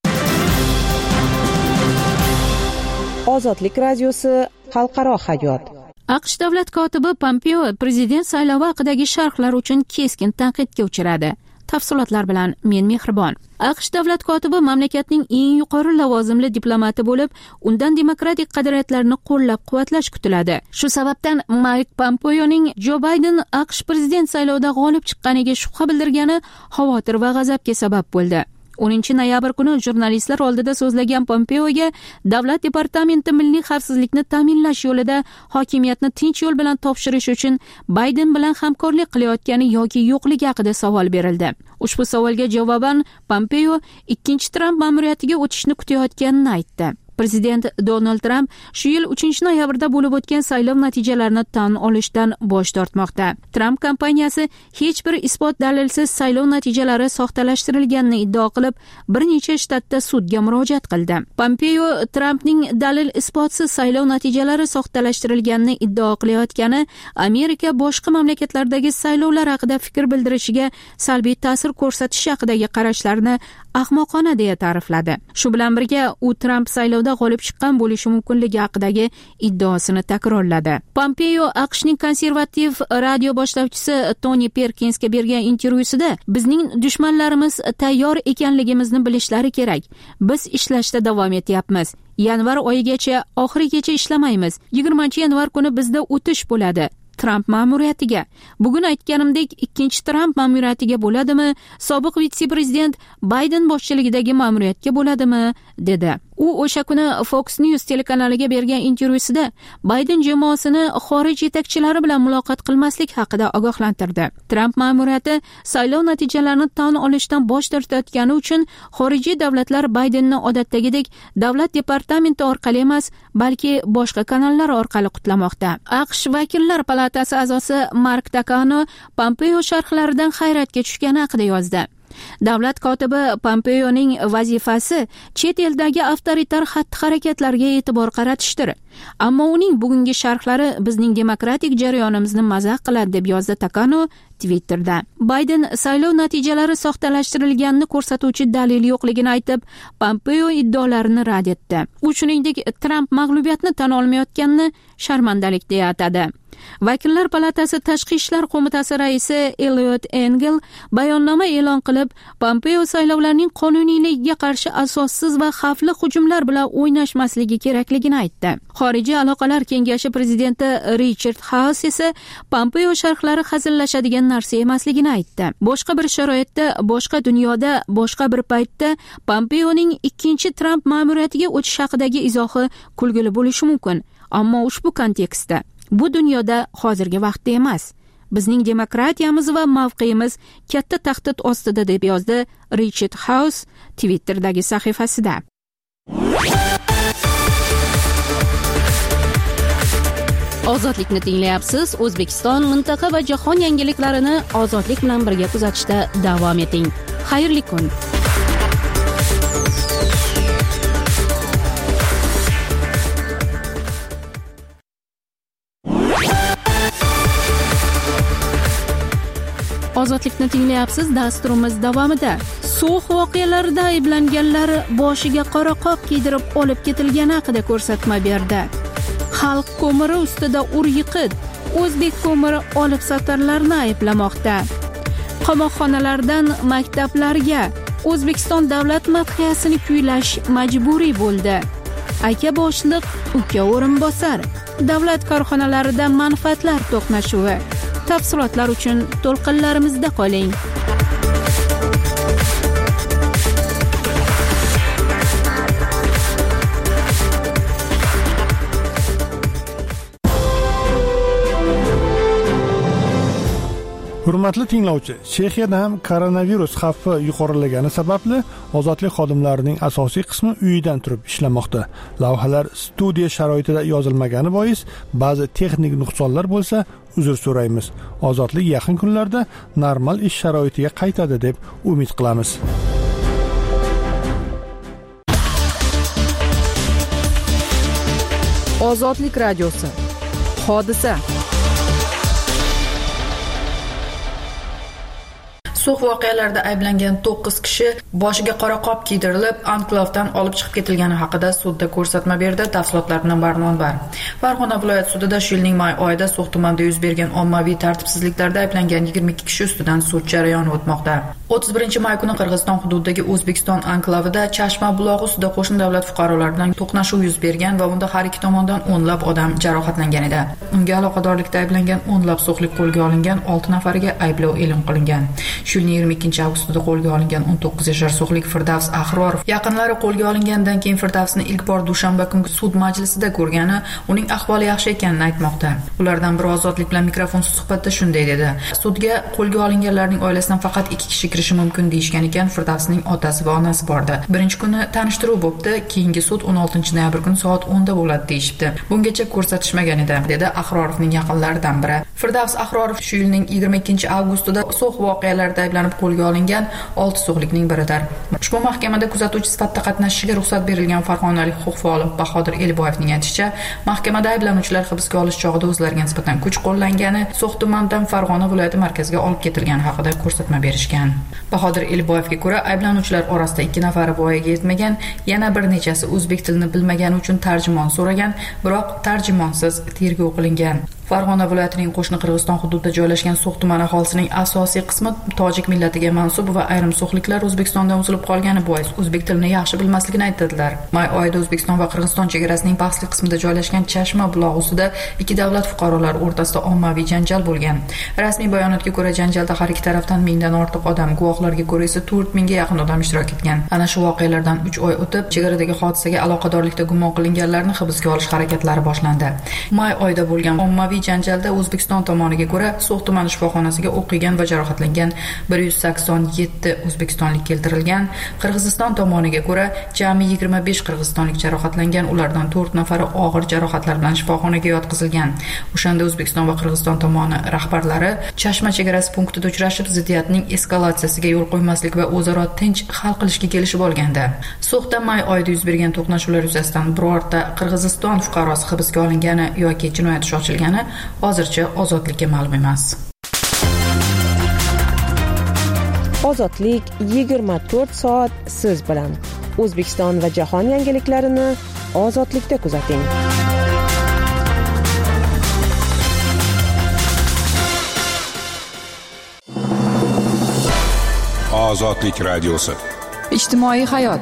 Ozodlik radiosi xalqaro hayot. AQSh davlat kotibi Pompeo prezident saylovi haqidagi sharhlar uchun keskin tanqidga uchradi. Tafsilotlar bilan men Mehribon. AQSh davlat kotibi mamlakatning eng yuqori lavozimli diplomati bo'lib, undan demokratik qadriyatlarni qo'llab-quvvatlash kutiladi. Shu sababdan Mike Pompeoning Joe Biden AQSh prezident saylovida g'olib chiqqaniga shubha bildirgani xavotir va g'azabga sabab bo'ldi. 10 noyabr kuni jurnalistlar oldida so'zlagan Pompeoga davlat departamenti milliy xavfsizlikni ta'minlash yo'lida hokimiyatni tinch yo'l bilan topshirish uchun Bayden bilan hamkorlik qilayotgani yoki yo'qligi haqida savol berildi. Ushbu savolga javoban Pompeo ikkinchi Tramp ma'muriyatiga o'tishni kutayotganini aytdi. Prezident Donald Trump shu yil 3 noyabrda bo'lib o'tgan saylov natijalarini tan olishdan bosh tortmoqda. Trump kompaniyasi hech bir isbot dalilsiz saylov natijalari soxtalashtirilganini iddao qilib, bir necha shtatda sudga murojaat qildi. Pompeo Trumpning dalil isbotsiz saylov natijalari soxtalashtirilganini iddao qilayotgani Amerika boshqa mamlakatlardagi saylovlar haqida fikr bildirishiga salbiy ta'sir ko'rsatishi haqidagi qarashlarni ahmoqona deya ta'rifladi. Shu bilan birga u Trump saylovda g'olib chiqqan bo'lishi mumkinligi haqidagi iddaosini takrorladi. Pompeo AQShning konservativ radio boshlovchisi Tony Perkinsga bergan intervyusida bizning dushmanlarimiz tayyor ekanligimizni bilishlari kerak. Biz ishlashda davom etyapmiz. Yanvar oyigacha oxirigacha ishlamaymiz. 20-yanvar kuni bizda o'tish bo'ladi. Trump ma'muriyatiga. Bugun aytganimdek, ikkinchi Trump ma'muriyatiga bo'ladimi, sobiq vitse-prezident Bayden boshchiligidagi ma'muriyatga bo'ladimi, dedi. U o'sha kuni Fox News telekanaliga bergan intervyusida Bayden jamoasini xorij yetakchilari bilan muloqot qilmaslik haqida ogohlantirdi. Trump ma'muriyati saylov natijalarini tan olishdan bosh tortayotgani uchun xorijiy davlatlar Baydenni odatdagidek davlat departamenti orqali emas, balki boshqa kanallar orqali qutlamoqda. AQSh vakillar palatasi a'zosi Mark Takano Pompeo sharhlaridan hayratga tushgani haqida yozdi. Davlat kotibi Pompeoning vazifasi chet eldagi avtoritar xatti-harakatlarga e'tibor qaratishdir. Ammo uning bugungi sharhlari bizning demokratik jarayonimizni mazax qiladi, deb yozdi Takano Twitterda Bayden saylov natijalari soxtalashtirilganini ko'rsatuvchi dalil yo'qligini aytib, Pompeo iddaolarini rad etdi. U shuningdek Trump mag'lubiyatni tan olmayotganini sharmandalik deya atadi. Vakillar palatasi tashqi ishlar qo'mitasi raisi Eliot Engel bayonnoma e'lon qilib, Pompeo saylovlarning qonuniyligiga qarshi asossiz va xavfli hujumlar bilan o'ynashmasligi kerakligini aytdi. Xorijiy aloqalar kengashi prezidenti Richard Haas esa Pompeo sharhlari hazillashadigan narsa emasligini aytdi. Boshqa bir sharoitda, boshqa dunyoda, boshqa bir paytda Pompeoning ikkinchi Trump ma'muriyatiga o'tish haqidagi izohi kulgili bo'lishi mumkin, ammo ushbu kontekstda bu dunyoda hozirgi vaqtda emas. Bizning demokratiyamiz va mavqeyimiz katta tahdid ostida, deb yozdi Richard Haas Twitter'dagi sahifasida. Ozodlikni tinglayapsiz. O'zbekiston, mintaqa va jahon yangiliklarini ozodlik bilan birga kuzatishda davom eting. Xayrli kun. Ozodlikni tinglayapsiz. Dasturimiz davomida So'x voqealarida ayblanganlar boshiga qora qop kiydirib olib ketilgani haqida ko'rsatma berdi. Xalq ko'miri ustida ur-yiqit, o'zbek ko'miri olib sotarlarni ayblamoqda. Qamoqxonalardan maktablarga O'zbekiston davlat madhiyasini kuylash majburiy bo'ldi. Aka boshliq, uka o'rinbosar, davlat korxonalarida manfaatlar to'qnashuvi. Tafsilotlar uchun to'lqinlarimizda qoling. Hurmatli tinglovchi, Chexiyada ham koronavirus xavfi yuqorilagani sababli ozodlik xodimlarining asosiy qismi uyidan turib ishlamoqda. Lavhalar studiya sharoitida yozilmagani bois ba'zi texnik nuqsonlar bo'lsa, uzr so'raymiz. Ozodlik yaqin kunlarda normal ish sharoitiga qaytadi deb umid qilamiz. Ozodlik radiosi. Hodisa. So'x voqealarida ayblangan 9 kishi boshiga qora qop kiydirilib, anklavdan olib chiqib ketilgani haqida sudda ko'rsatma berdi. Tafsilotlar bilan Barmonbar. Farg'ona viloyat sudida shu yilning may oyida So'x tumanida yuz bergan ommaviy tartibsizliklarda ayblangan 22 kishi ustidan sud jarayoni o'tmoqda. 31-may kuni Qirg'iziston hududidagi O'zbekiston anklavida Chashma bulog'i ustida qo'shni davlat fuqarolari bilan to'qnashuv yuz bergan va unda har ikki tomondan o'nlab odam jarohatlangan edi. Unga aloqadorlikda ayblangan o'nlab so'xlik qo'lga olingan, 6 nafariga ayblov e'lon qilingan. Shu yilning 22-avgustida qo'lga olingan 19 yoshar so'xlik Firdavs Ahrorov yaqinlari qo'lga olingandan keyin Firdavsni ilk bor dushanba kungi sud majlisida ko'rgani, uning ahvoli yaxshi ekanini aytmoqda. Ulardan biri ozodlik bilan mikrofonsiz suhbatda shunday dedi: "Sudga qo'lga olinganlarning oilasidan faqat 2 kishi kirishi mumkin deyishgan ekan. Firdavsning otasi va onasi bordi. Birinchi kuni tanishtiruv bo'pti, keyingi sud 16 noyabr kuni soat 10 da bo'ladi deyishibdi. Bungacha ko'rsatishmagan edi", dedi Ahrorovning yaqinlaridan biri. Firdavs Ahrorov shu yilning 22-avgustida So'x voqealarida ayblanib qo'lga olingan 6 so'xlikning biridir. Ushbu mahkamada kuzatuvchi sifatida qatnashishiga ruxsat berilgan farg'onalik huquq faoli Bahodir Elboyevning aytishicha, mahkamada ayblanuvchilar hibsga olish chog'ida o'zlariga nisbatan kuch qo'llangani, So'x tumanidan Farg'ona viloyati markaziga olib ketilgani haqida ko'rsatma berishgan. Bahodir Elboyevga ko'ra, ayblanuvchilar orasida 2 nafari voyaga yetmagan, yana bir nechasi o'zbek tilini bilmagani uchun tarjimon so'ragan, biroq tarjimonsiz tergov qilingan. Farg'ona viloyatining qo'shni Qirg'iziston hududida joylashgan So'x tumani aholisining asosiy qismi tojik millatiga mansub va ayrim so'xliklar O'zbekistondan uzilib qolgani bois o'zbek tilini yaxshi bilmasligini aytadilar. May oyida O'zbekiston va Qirg'iziston chegarasining bahsli qismida joylashgan Chashma bulog'i ustida ikki davlat fuqarolari o'rtasida ommaviy janjal bo'lgan. Rasmiy bayonotga ko'ra, janjalda har ikki tarafdan 1000 dan ortiq odam, guvohlarga ko'ra esa 4000 ga yaqin odam ishtirok etgan. Ana shu voqealardan 3 oy o'tib, chegaradagi hodisaga aloqadorlikda gumon qilinganlarni hibsga olish harakatlari boshlandi. May oyida bo'lgan ommaviy janjalda O'zbekiston tomoniga ko'ra So'x tumani shifoxonasiga o'q yegan va jarohatlangan 187 o'zbekistonlik keltirilgan. Qirg'iziston tomoniga ko'ra jami 25 qirg'izistonlik jarohatlangan, ulardan 4 nafari og'ir jarohatlar bilan shifoxonaga yotqizilgan. O'shanda O'zbekiston va Qirg'iziston tomoni rahbarlari Chashma chegarasi punktida uchrashib, ziddiyatning eskalatsiyasiga yo'l qo'ymaslik va o'zaro tinch hal qilishga kelishib olganda, So'xda may oyida yuz bergan to'qnashuvlar yuzasidan birorta Qirg'iziston fuqarosi hibsga olingani yoki jinoyat ishi ochilgani hozircha ozodlikka ma'lum emas. Ozodlik 24 soat siz bilan. O'zbekiston va jahon yangiliklarini Ozodlikda kuzating. Ozodlik radiosi. Ijtimoiy hayot.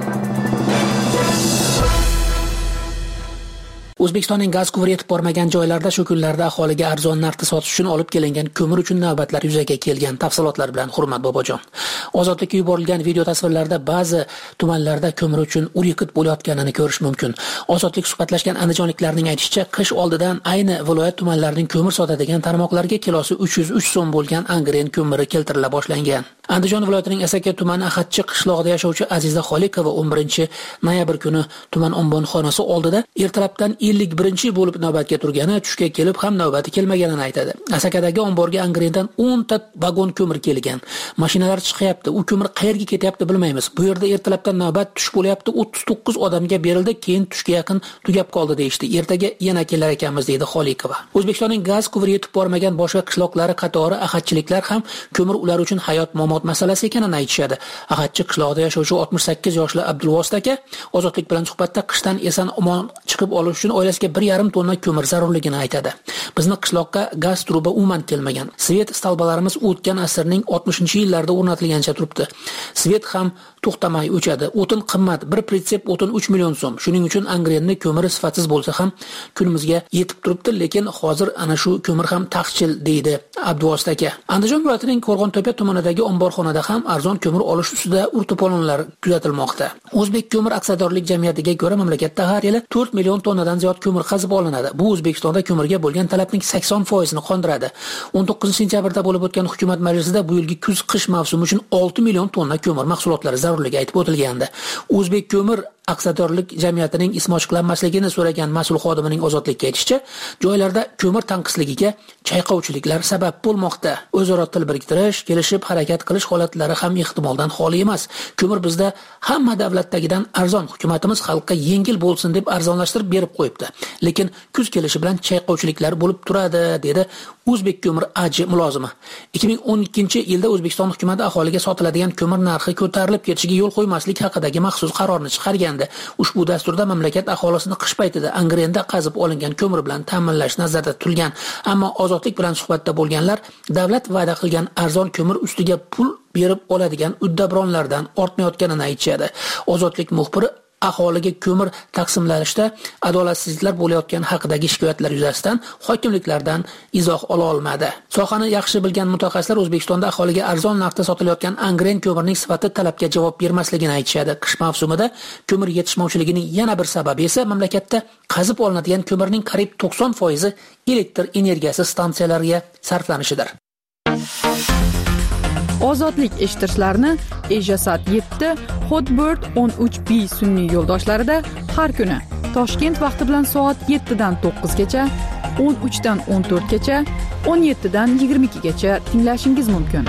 O'zbekistonning gaz quvuri yetib bormagan joylarda shu kunlarda aholiga arzon narxda sotish uchun olib kelingan ko'mir uchun navbatlar yuzaga kelgan. Tafsilotlar bilan Hurmat Bobojon. Ozodlikka yuborilgan video tasvirlarda ba'zi tumanlarda ko'mir uchun ur-yiqit bo'layotganini ko'rish mumkin. Ozodlik suhbatlashgan andijonliklarning aytishicha, qish oldidan ayni viloyat tumanlarining ko'mir sotadigan tarmoqlarga kilosi 303 so'm bo'lgan angren ko'miri keltirila boshlangan. Andijon viloyatining Asaka tumani Axatchi qishlog'ida yashovchi Aziza Xoliqova 11-noyabr kuni tuman ombonxonasi oldida ertalabdan 51 bo'lib navbatga turgani, tushga kelib ham navbati kelmaganini aytadi. Asakadagi omborga angrendan 10 ta vagon ko'mir kelgan. Mashinalar chiqyapti, u ko'mir qayerga ketyapti bilmaymiz. Bu yerda ertalabdan navbat tush bo'lyapti, 39 odamga berildi, keyin tushga yaqin tugab qoldi deyishdi. Ertaga yana kelar ekanmiz deydi Xoliqova. O'zbekistonning gaz quvuri yetib bormagan boshqa qishloqlari qatori axatchiliklar ham ko'mir ular uchun hayot-mamot masalasi ekanini aytishadi. Axatchi qishlog'ida yashovchi 68 yoshli Abdulvosit aka Ozodlik bilan suhbatda qishdan eson-omon chiqib olish uchun oilasiga 1,5 tonna ko'mir zarurligini aytadi. Bizni qishloqqa gaz truba umuman kelmagan. Svet stalbalarimiz o'tgan asrning 60-yillarida o'rnatilgancha turibdi. Svet ham to'xtamay o'chadi. O'tin qimmat, bir pritsep o'tin 3 million so'm. Shuning uchun angrenni ko'miri sifatsiz bo'lsa ham kunimizga yetib turibdi, lekin hozir ana shu ko'mir ham taqchil deydi Abdulvosit aka. Andijon viloyatining Qo'rg'ontepa tumanidagi omborxonada ham arzon ko'mir olish ustida ur-to'polonlar kuzatilmoqda. O'zbek ko'mir aksiyadorlik jamiyatiga ko'ra mamlakatda har yili 4 million tonnadan ziyod ko'mir qazib olinadi. Bu O'zbekistonda ko'mirga bo'lgan talabning 80%ni qondiradi. 19-sentyabrda bo'lib o'tgan hukumat majlisida bu yilgi kuz-qish mavsumi uchun 6 million tonna ko'mir mahsulotlari zarurligi aytib o'tilgandi. O'zbek ko'mir aksiyadorlik jamiyatining ismi ochiqlanmasligini so'ragan mas'ul xodimining Ozodlikka aytishicha, joylarda ko'mir tanqisligiga chayqovchiliklar sabab bo'lmoqda. O'zaro til biriktirish, kelishib harakat qilish holatlari ham ehtimoldan xoli emas. Ko'mir bizda hamma davlatdagidan arzon, hukumatimiz xalqqa yengil bo'lsin deb arzonlashtirib berib qo'yibdi. Lekin kuz kelishi bilan chayqovchiliklar bo'lib turadi, dedi O'zbek ko'mir AJ mulozimi. 2012-yilda O'zbekiston hukumati aholiga sotiladigan ko'mir narxi ko'tarilib ketishiga yo'l qo'ymaslik haqidagi maxsus qarorni chiqargan. Ushbu dasturda mamlakat aholisini qish paytida angrenda qazib olingan ko'mir bilan ta'minlash nazarda tutilgan. Ammo Ozodlik bilan suhbatda bo'lganlar davlat va'da qilgan arzon ko'mir ustiga pul berib oladigan uddabronlardan ortmayotganini aytishadi. Ozodlik muxbiri aholiga ko'mir taqsimlanishda adolatsizliklar bo'layotgani haqidagi shikoyatlar yuzasidan hokimliklardan izoh ola olmadi. Sohani yaxshi bilgan mutaxassislar O'zbekistonda aholiga arzon narxda sotilayotgan angren ko'mirning sifati talabga javob bermasligini aytishadi. Qish mavsumida ko'mir yetishmovchiligining yana bir sababi esa mamlakatda qazib olinadigan ko'mirning qariyb 90% elektr energiyasi stansiyalariga sarflanishidir. Ozodlik eshittirishlarni Ejasat 7, Hotbird 13B sun'iy yo'ldoshlarida har kuni Toshkent vaqti bilan soat 7 dan 9 gacha, 13 dan 14 gacha, 17 dan 22 gacha tinglashingiz mumkin.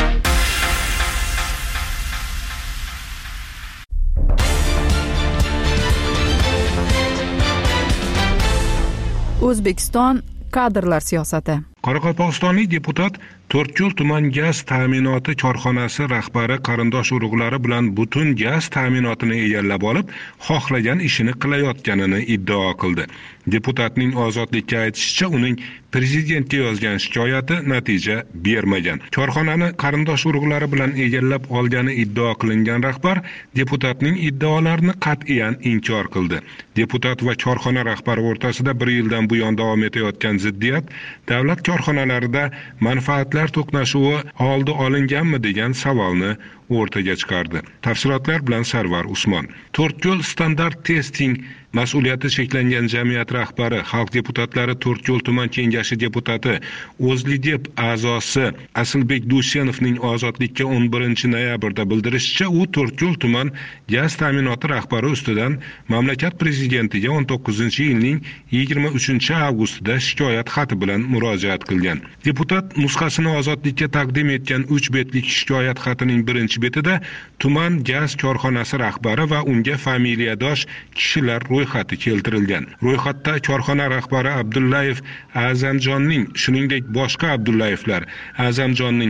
O'zbekiston kadrlar siyosati. Qoraqalpog'istonlik deputat To'rtko'l tuman gaz ta'minoti korxonasi rahbari qarindosh urug'lari bilan butun gaz ta'minotini egallab olib, xohlagan ishini qilayotganini iddao qildi. Deputatning Ozodlikka aytishicha, uning prezidentga yozgan shikoyati natija bermagan. Korxonani qarindosh urug'lari bilan egallab olgani iddao qilingan rahbar deputatning iddaolarini qat'iyan inkor qildi. Deputat va korxona rahbari o'rtasida 1 yildan buyon davom etayotgan ziddiyat davlat korxonalarida manfaatlar to'qnashuvi oldi olinganmi degan savolni o'rtaga chiqardi. Tafsilotlar bilan Sarvar Usmon. To'rtko'l standart testing mas'uliyati cheklangan jamiyat rahbari, xalq deputatlari To'rtko'l tuman kengashi deputati, O'zlidep a'zosi Asilbek Dushenovning Ozodlikka 11-noyabrda bildirishicha, u To'rtko'l tuman gaz ta'minoti rahbari ustidan mamlakat prezidentiga 19-yilning 23-avgustida shikoyat xati bilan murojaat qilgan. Deputat nusxasini Ozodlikka taqdim etgan 3 betlik shikoyat xatining birinchi betida tuman gaz korxonasi rahbari va unga familiyadosh kishilar ro'yxati keltirilgan. Ro'yxatda korxona rahbari Abdullayev A'zamjonning, shuningdek boshqa Abdullayevlar A'zamjonning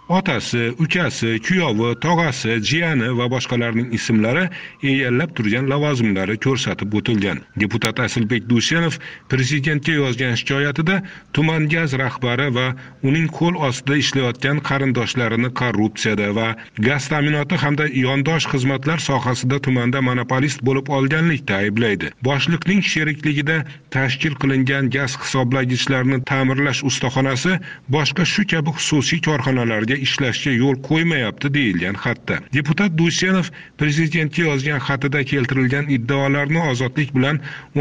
otasi, ukasi, kuyovi, tog'asi, jiyani va boshqalarning ismlari egallab turgan lavozimlari ko'rsatib o'tilgan. Deputat Asilbek Dusyanov prezidentga yozgan shikoyatida tuman gaz rahbari va uning qo'l ostida ishlayotgan qarindoshlarini korrupsiyada va gaz ta'minoti hamda yondosh xizmatlar sohasida tumanda monopolist bo'lib olganlikda ayblaydi. Boshliqning sherikligida tashkil qilingan gaz hisoblagichlarni ta'mirlash ustaxonasi boshqa shu kabi xususiy korxonalarga ishlashga yo'l qo'ymayapti deyilgan xatda. Deputat Dusyanov prezidentga yozgan xatida keltirilgan iddaolarni Ozodlik bilan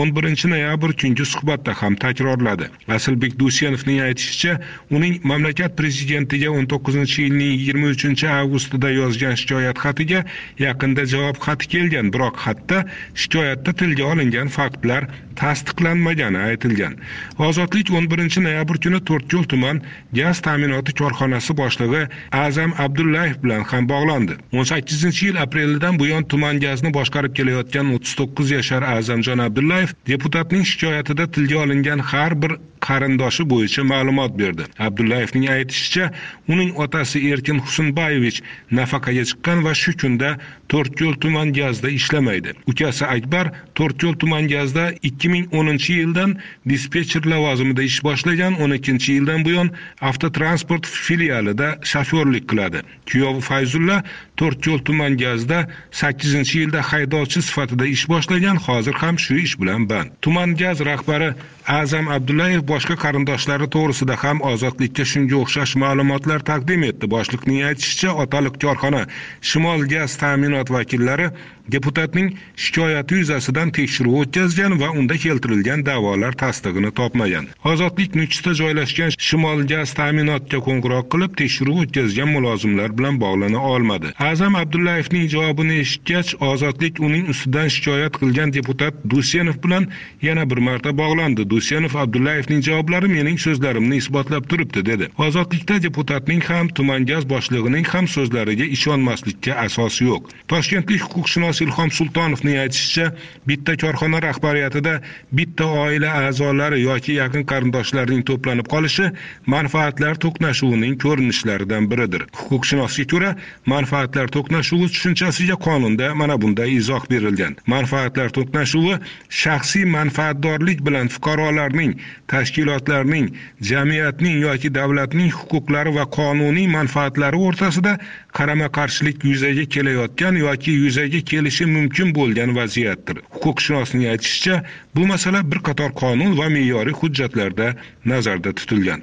11 noyabr kungi suhbatda ham takrorladi. Asilbek Dusyanovning aytishicha, uning mamlakat prezidentiga 19-yilning 23-avgustida yozgan shikoyat xatiga yaqinda javob xati kelgan, biroq xatda shikoyatda tilga olingan faktlar tasdiqlanmagani aytilgan. Ozodlik 11 noyabr kuni To'rtko'l tuman gaz ta'minoti korxonasi boshlig'i A'zam Abdullayev bilan ham bog'landi. 18-yil aprelidan buyon tuman gazni boshqarib kelayotgan 39 yashar A'zamjon Abdullayev deputatning shikoyatida tilga olingan har bir qarindoshi bo'yicha ma'lumot berdi. Abdullayevning aytishicha, uning otasi Erkin Husinbayevich nafaqaga chiqqan va shu kunda To'rtko'l tuman gazda ishlamaydi. Ukasi Akbar To'rtko'l tuman gazda 2010-yildan dispetcher lavozimida ish boshlagan, 12-yildan buyon avtotransport filialida shofyorlik qiladi. Kuyovi Fayzulla To'rtko'l tuman gazda 8-yilda haydovchi sifatida ish boshlagan, hozir ham shu ish bilan band. Tuman gaz rahbari A'zam Abdullayev boshqa qarindoshlari to'g'risida ham Ozodlikka shunga o'xshash ma'lumotlar taqdim etdi. Boshliqning aytishicha, otaliq korxona Shimol gaz ta'minot vakillari deputatning shikoyati yuzasidan tekshiruv o'tkazgan va unda keltirilgan da'volar tasdig'ini topmagan. Ozodlik Nukusda joylashgan Shimol gaz ta'minotga qo'ng'iroq qilib tekshiruv o'tkazgan mulozimlar bilan bog'lana olmadi. A'zam Abdullayevning javobini eshitgach, Ozodlik uning ustidan shikoyat qilgan deputat Dusyanov bilan yana bir marta bog'landi. Dusyanov Abdullayevning javoblari mening so'zlarimni isbotlab turibdi dedi. Ozodlikda deputatning ham tuman gaz boshlig'ining ham so'zlariga ishonmaslikka asos yo'q. Toshkentlik huquqshunos Ilhom Sultonovning aytishicha, bitta korxona rahbariyatida bitta oila a'zolari yoki yaqin qarindoshlarining to'planib qolishi manfaatlar to'qnashuvining ko'rinishlaridan biridir. Huquqshunosga ko'ra, manfaatlar to'qnashuvi tushunchasiga qonunda mana bunday izoh berilgan. Manfaatlar to'qnashuvi shaxsiy manfaatdorlik bilan fuqarolarning, tashkilotlarning, jamiyatning yoki davlatning huquqlari va qonuniy manfaatlari o'rtasida qarama-qarshilik yuzaga kelayotgan yoki yuzaga kelishi mumkin bo'lgan vaziyatdir. Huquqshunosning aytishicha, bu masala bir qator qonun va me'yoriy hujjatlarda nazarda tutilgan.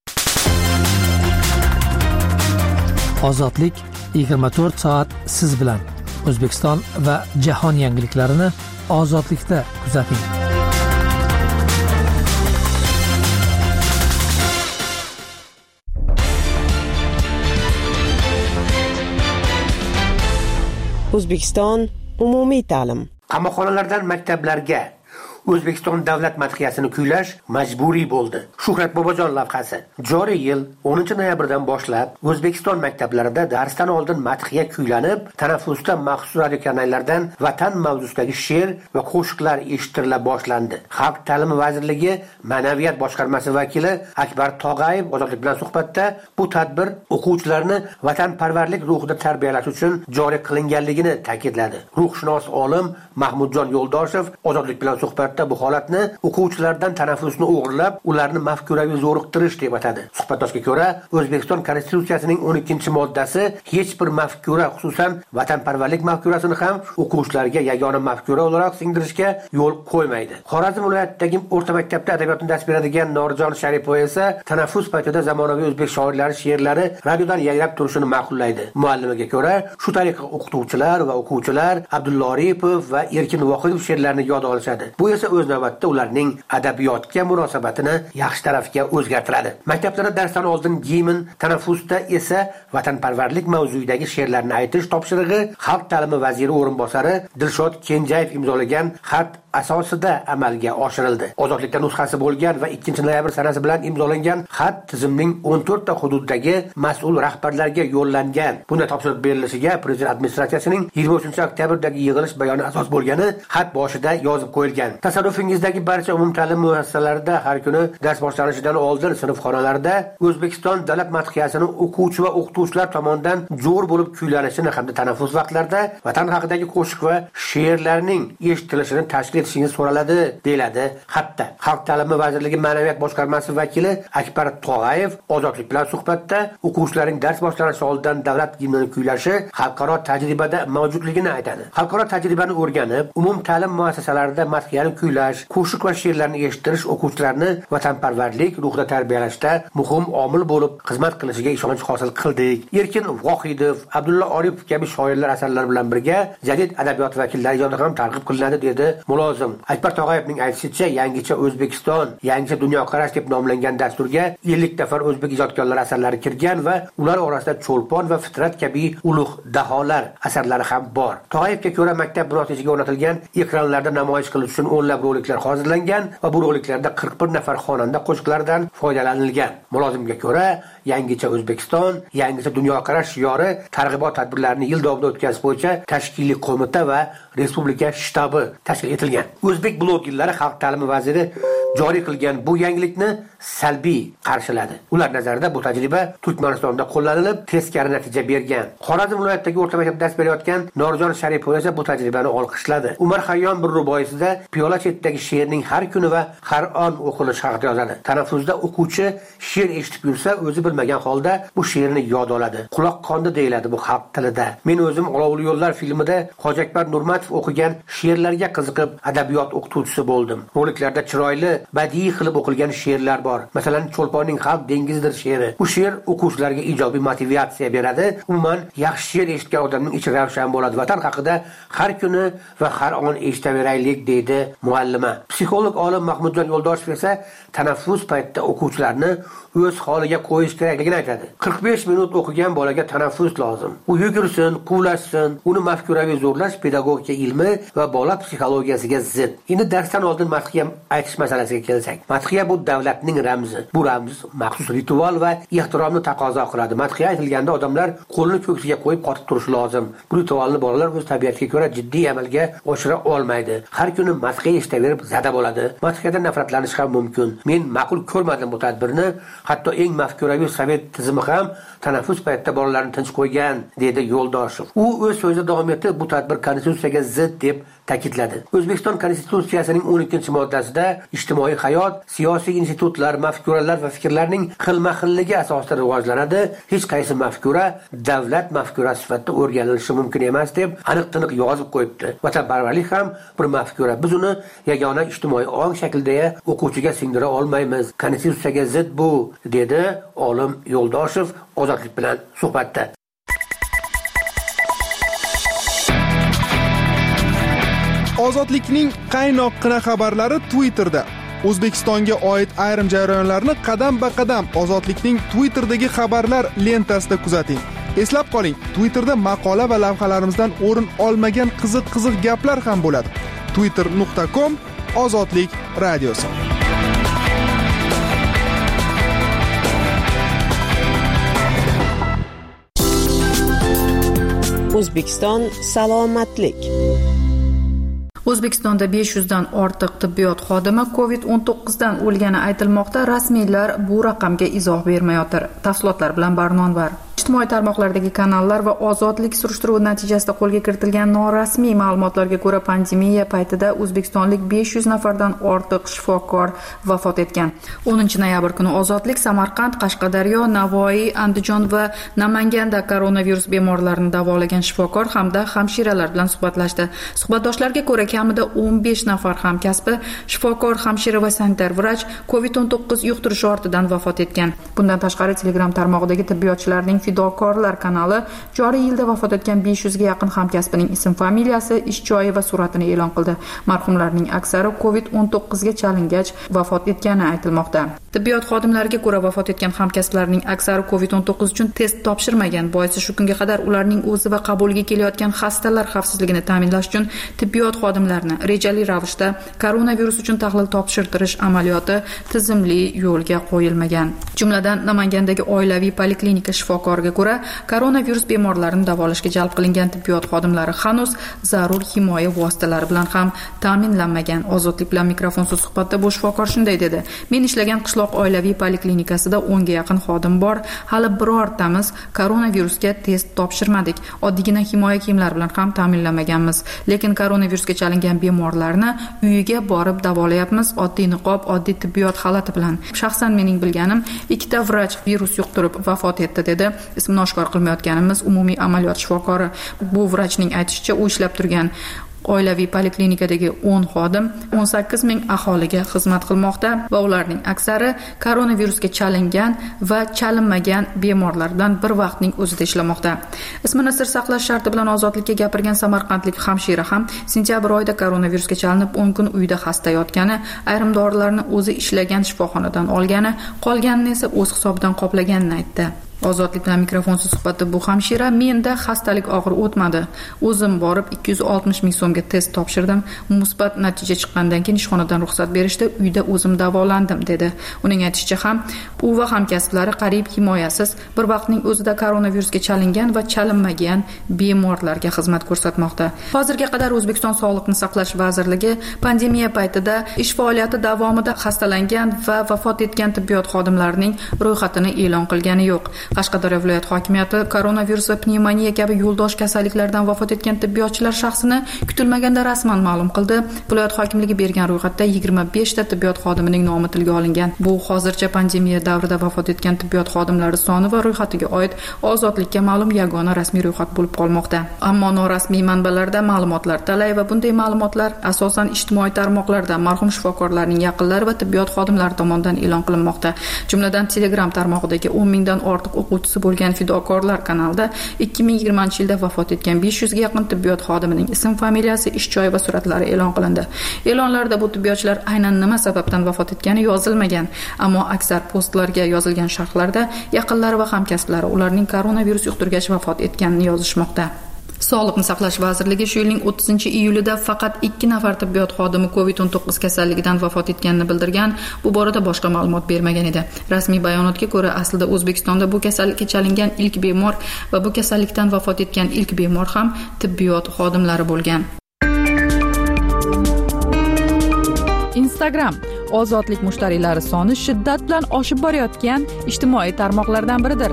Ozodlik 24 soat siz bilan. O'zbekiston va jahon yangiliklarini Ozodlikda kuzating. O'zbekiston umumiy ta'lim. Qamoqxonalardan maktablarga O'zbekiston davlat madhiyasini kuylash majburiy bo'ldi. Shuhrat Bobojon lavhasi. Joriy yil 10 noyabrdan boshlab O'zbekiston maktablarida darsdan oldin madhiya kuylanib, tanaffusda maxsus radio kanallardan vatan mavzusidagi she'r va qo'shiqlar eshittirila boshlandi. Xalq ta'limi vazirligi Ma'naviyat boshqarmasi vakili Akbar Tog'ayev Ozodlik bilan suhbatda bu tadbir o'quvchilarni vatanparvarlik ruhida tarbiyalash uchun joriy qilinganligini ta'kidladi. Ruhshunos olim Mahmudjon Yo'ldoshev Ozodlik bilan suhbatda bu holatni o'quvchilardan tanaffusni o'g'irlab, ularni mafkuraviy zo'riqtirish deb atadi. Suhbatdoshga ko'ra, O'zbekiston Konstitutsiyasining 12-moddasi hech bir mafkura, xususan vatanparvarlik mafkurasini ham o'quvchilarga yagona mafkura o'laroq singdirishga yo'l qo'ymaydi. Xorazm viloyatidagi o'rta maktabda adabiyotni dars beradigan Norjon Sharipov esa tanaffus paytida zamonaviy o'zbek shoirlari she'rlari radiodan yangrab turishini ma'qullaydi. Muallimiga ko'ra, shu tariqa o'qituvchilar va o'quvchilar Abdulla Oripov va Erkin Vohidov she'rlarini yod olishadi. Bu esa o'z navbatida ularning adabiyotga munosabatini yaxshi tarafga o'zgartiradi. Maktablarda darsdan oldin gimn, tanaffusda esa vatanparvarlik mavzuidagi she'rlarni aytish topshirig'i Xalq ta'limi vaziri o'rinbosari Dilshod Kenjayev imzolagan xat asosida amalga oshirildi. Ozodlikda nusxasi bo'lgan va 2-noyabr sanasi bilan imzolangan xat tizimning 14 ta hududdagi mas'ul rahbarlarga yo'llangan. Bunda topshiriq berilishiga prezident administratsiyasining 23-oktyabrdagi yig'ilish bayoni asos bo'lgani xat boshida yozib qo'yilgan. Tasarrufingizdagi barcha umumta'lim muassasalarida har kuni dars boshlanishidan oldin sinfxonalarda O'zbekiston davlat madhiyasini o'quvchi va o'qituvchilar tomonidan jo'r bo'lib kuylanishini hamda tanaffus vaqtlarida vatan haqidagi qo'shiq va she'rlarning eshitilishini tashkil etishingiz so'raladi, deyiladi xatda. Xalq ta'limi vazirligi ma'naviyat boshqarmasi vakili Akbar Tog'ayev ozodlik bilan suhbatda o'quvchilarning dars boshlanishi oldidan davlat gimnini kuylashi xalqaro tajribada mavjudligini aytadi. Xalqaro tajribani o'rganib, umum ta'lim muassasalarida madhiyani kuylash, qo'shiq va she'rlarni eshitish o'quvchilarni vatanparvarlik ruhida tarbiyalashda muhim omil bo'lib xizmat qilishiga ishonch hosil qildik. Erkin Vohidov, Abdulla Oripov kabi shoirlar asarlari bilan birga jadid adabiyot vakillari ijodi ham targ'ib qilinadi, dedi mulozim. Akbar Tog'ayevning aytishicha, yangicha O'zbekiston, yangicha dunyoqarash deb nomlangan dasturga 50 nafar o'zbek ijodkorlar asarlari kirgan va ular orasida Cho'lpon va Fitrat kabi ulug' daholar asarlari ham bor. Tog'ayevga ko'ra, maktab binosisiga o'rnatilgan ekranlarda namoyish qilish uchun o'nlab roliklar hozirlangan va bu roliklarda 41 nafar xonanda qo'shiqlaridan foydalanilgan. Mulozimga ko'ra, yangicha O'zbekiston, yangicha dunyoqarash shiori targ'ibot tadbirlarini yil davomida o'tkazish bo'yicha tashkiliy qo'mita va respublika shtabi tashkil etilgan. O'zbek blogerlari xalq ta'limi vaziri joriy qilgan bu yangilikni salbiy qarshiladi. Ular nazarida bu tajriba Turkmanistonda qo'llanilib, teskari natija bergan. Xorazm viloyatidagi o'rta maktabda dars berayotgan Norjon Sharipov esa bu tajribani olqishladi. Umar Xayyom bir ruboyisida piyola chetidagi she'rning har kuni va har on o'qilishi haqida yozadi. Tanaffusda o'quvchi she'r eshitib yursa, o'zi bilmagan holda bu she'rni yod oladi. Quloq qondi deyiladi bu xalq tilida. Men o'zim Olovli yo'llar filmida Hoji Akbar Nurmatov o'qigan she'rlarga qiziqib, adabiyot o'qituvchisi bo'ldim. Roliklarda chiroyli, badiiy qilib o'qilgan she'rlar bor. Masalan, Cho'lponning Xalq dengizidir she'ri. Bu she'r o'quvchilarga ijobiy motivatsiya beradi. Umuman, yaxshi she'r eshitgan odamning ichi ravshan bo'ladi. Vatan haqida har kuni va har on eshitaveraylik, deydi muallima. Psixolog olim Mahmudjon Yo'ldoshev esa tanaffus paytida o'quvchilarni o'z holiga qo'yish kerakligini aytadi. 45 minut o'qigan bolaga tanaffus lozim. U yugursin, quvlashsin. Uni mafkuraviy zo'rlash pedagogika ilmi va bola psixologiyasiga zid. Endi darsdan oldin madhiya aytish masalasiga kelsak. Madhiya bu davlatning ramzi. Bu ramz maxsus ritual va ehtiromni taqozo qiladi. Madhiya aytilganda odamlar qo'lini ko'ksiga qo'yib qotib turishi lozim. Bu ritualni bolalar o'z tabiatiga ko'ra jiddiy amalga oshira olmaydi. Har kuni madhiya eshitaverib zada bo'ladi. Madhiyadan nafratlanish ham mumkin. Men ma'qul ko'rmadim bu tadbirni. Hatto eng mafkuraviy sovet tizimi ham tanaffus paytida bolalarni tinch qo'ygan, dedi Yo'ldoshev. U o'z so'zida davom etib, bu tadbir konstitutsiyaga zid deb ta'kidladi. O'zbekiston konstitutsiyasining 12-moddasida ijtimoiy hayot, siyosiy institutlar, mafkuralar va fikrlarning xilma-xilligi asosida rivojlanadi. Hech qaysi mafkura davlat mafkurasi sifatida o'rganilishi mumkin emas deb aniq-tiniq yozib qo'yibdi. Vatanparvarlik ham bir mafkura. Biz uni yagona ijtimoiy ong shaklida o'quvchiga singdira olmaymiz. Konstitutsiyaga zid bu, dedi olim Yo'ldoshev ozodlik bilan suhbatda. Ozodlikning qaynoqqina xabarlari Twitterda. O'zbekistonga oid ayrim jarayonlarni qadam-ba-qadam Ozodlikning Twitterdagi xabarlar lentasida kuzating. Eslab qoling, Twitterda maqola va lavhalarimizdan o'rin olmagan qiziq-qiziq gaplar ham bo'ladi. twitter.com Ozodlik radiosi. O'zbekiston salomatlik. O'zbekistonda 500 dan ortiq tibbiyot xodimi COVID-19 dan o'lgani aytilmoqda. Rasmiylar bu raqamga izoh bermayotir. Tafsilotlar bilan Barnonvar. Ijtimoiy tarmoqlardagi kanallar va ozodlik surishtiruvi natijasida qo'lga kiritilgan norasmiy ma'lumotlarga ko'ra, pandemiya paytida o'zbekistonlik 500 nafardan ortiq shifokor vafot etgan. 10-noyabr kuni Ozodlik Samarqand, Qashqadaryo, Navoiy, Andijon va Namanganda koronavirus bemorlarini davolagan shifokor hamda hamshiralar bilan suhbatlashdi. Suhbatdoshlarga ko'ra, kamida 15 nafar hamkasbi shifokor, hamshira va sanitar vrach COVID-19 yuqtirishi ortidan vafot etgan. Bundan tashqari Telegram tarmog'idagi tibbiyotchilarning Fidokorlar kanali joriy yilda vafot etgan 500 ga yaqin hamkasbining ism familiyasi, ish joyi va suratini e'lon qildi. Marhumlarning aksari COVID-19 ga chalingach vafot etgani aytilmoqda. Tibbiyot xodimlariga ko'ra vafot etgan hamkasblarning aksari COVID-19 uchun test topshirmagan. Boisi shu kunga qadar ularning o'zi va qabulga kelayotgan xastalar xavfsizligini ta'minlash uchun tibbiyot xodimlarini rejali ravishda koronavirus uchun tahlil topshirtirish amaliyoti tizimli yo'lga qo'yilmagan. Jumladan Namangandagi oilaviy poliklinika shifokoriga ko'ra, koronavirus bemorlarini davolashga jalb qilingan tibbiyot xodimlari hanuz zarur himoya vositalari bilan ham ta'minlanmagan. Ozodlik bilan mikrofonsiz suhbatda bu shifokor shunday dedi: "Men ishlagan qishloq oilaviy poliklinikasida 10 ga yaqin xodim bor. Hali birortamiz koronavirusga test topshirmadik. Oddiygina himoya kiyimlari bilan ham ta'minlanmaganmiz. Lekin koronavirusga chalingan bemorlarni uyiga borib davolayapmiz oddiy niqob, oddiy tibbiyot xalati bilan. Shaxsan mening bilganim 2 ta vrach virus yuqtirib vafot etdi", dedi ismini oshkor qilmayotganimiz umumiy amaliyot shifokori. Bu vrachning aytishicha, u ishlab turgan oilaviy poliklinikadagi 10 xodim 18 ming aholiga xizmat qilmoqda va ularning aksari koronavirusga chalingan va chalinmagan bemorlar bilan bir vaqtning o'zida ishlamoqda. Ismini sir saqlash sharti bilan ozodlikka gapirgan samarqandlik hamshira ham sentyabr oyida koronavirusga chalinib 10 kun uyda xasta yotgani, ayrim dorilarni o'zi ishlagan shifoxonadan olgani, qolganini esa o'z hisobidan qoplaganini aytdi. Ozodlik bilan mikrofonsiz suhbatda bu hamshira: "Menda xastalik og'ir o'tmadi. O'zim borib 260 ming so'mga test topshirdim. Musbat natija chiqqandan keyin ishxonadan ruxsat berishdi, uyda o'zim davolandim", dedi. Uning aytishicha ham u va hamkasblari qariyb himoyasiz, bir vaqtning o'zida koronavirusga chalingan va chalinmagan bemorlarga xizmat ko'rsatmoqda. Hozirga qadar O'zbekiston Sog'liqni saqlash vazirligi pandemiya paytida ish faoliyati davomida xastalangan va vafot etgan tibbiyot xodimlarining ro'yxatini e'lon qilgani yo'q. Qashqadaryo viloyat hokimiyati koronavirus va pnevmoniya kabi yo'ldosh kasalliklardan vafot etgan tibbiyotchilar shaxsini kutilmaganda rasman ma'lum qildi. Viloyat hokimligi bergan ro'yxatda 25 ta tibbiyot xodimining nomi tilga olingan. Bu hozircha pandemiya davrida vafot etgan tibbiyot xodimlari soni va ro'yxatiga oid ozodlikka ma'lum yagona rasmiy ro'yxat bo'lib qolmoqda. Ammo norasmiy manbalarda ma'lumotlar talay va bunday ma'lumotlar asosan ijtimoiy tarmoqlarda marhum shifokorlarning yaqinlari va tibbiyot xodimlari tomonidan e'lon qilinmoqda. Jumladan Telegram tarmog'idagi 10 mingdan ortiq o'quvchisi bo'lgan Fidokorlar kanalida 2020-yilda vafot etgan 500 ga yaqin tibbiyot xodimining ism familiyasi, ish joyi va suratlari e'lon qilindi. E'lonlarda bu tibbiyotchilar aynan nima sababdan vafot etgani yozilmagan, ammo aksar postlarga yozilgan sharhlarda yaqinlari va hamkasblari ularning koronavirus yuqtirgach vafot etganini yozishmoqda. Sog'liqni saqlash vazirligi shu yilning 30-iyulida faqat 2 nafar tibbiyot xodimi COVID-19 kasalligidan vafot etganini bildirgan. Bu borada boshqa ma'lumot bermagan edi. Rasmiy bayonotga ko'ra, aslida O'zbekistonda bu kasallikka chalingan ilk bemor va bu kasallikdan vafot etgan ilk bemor ham tibbiyot xodimlari bo'lgan. Instagram ozodlik mushtariylari soni shiddat bilan oshib borayotgan ijtimoiy tarmoqlardan biridir.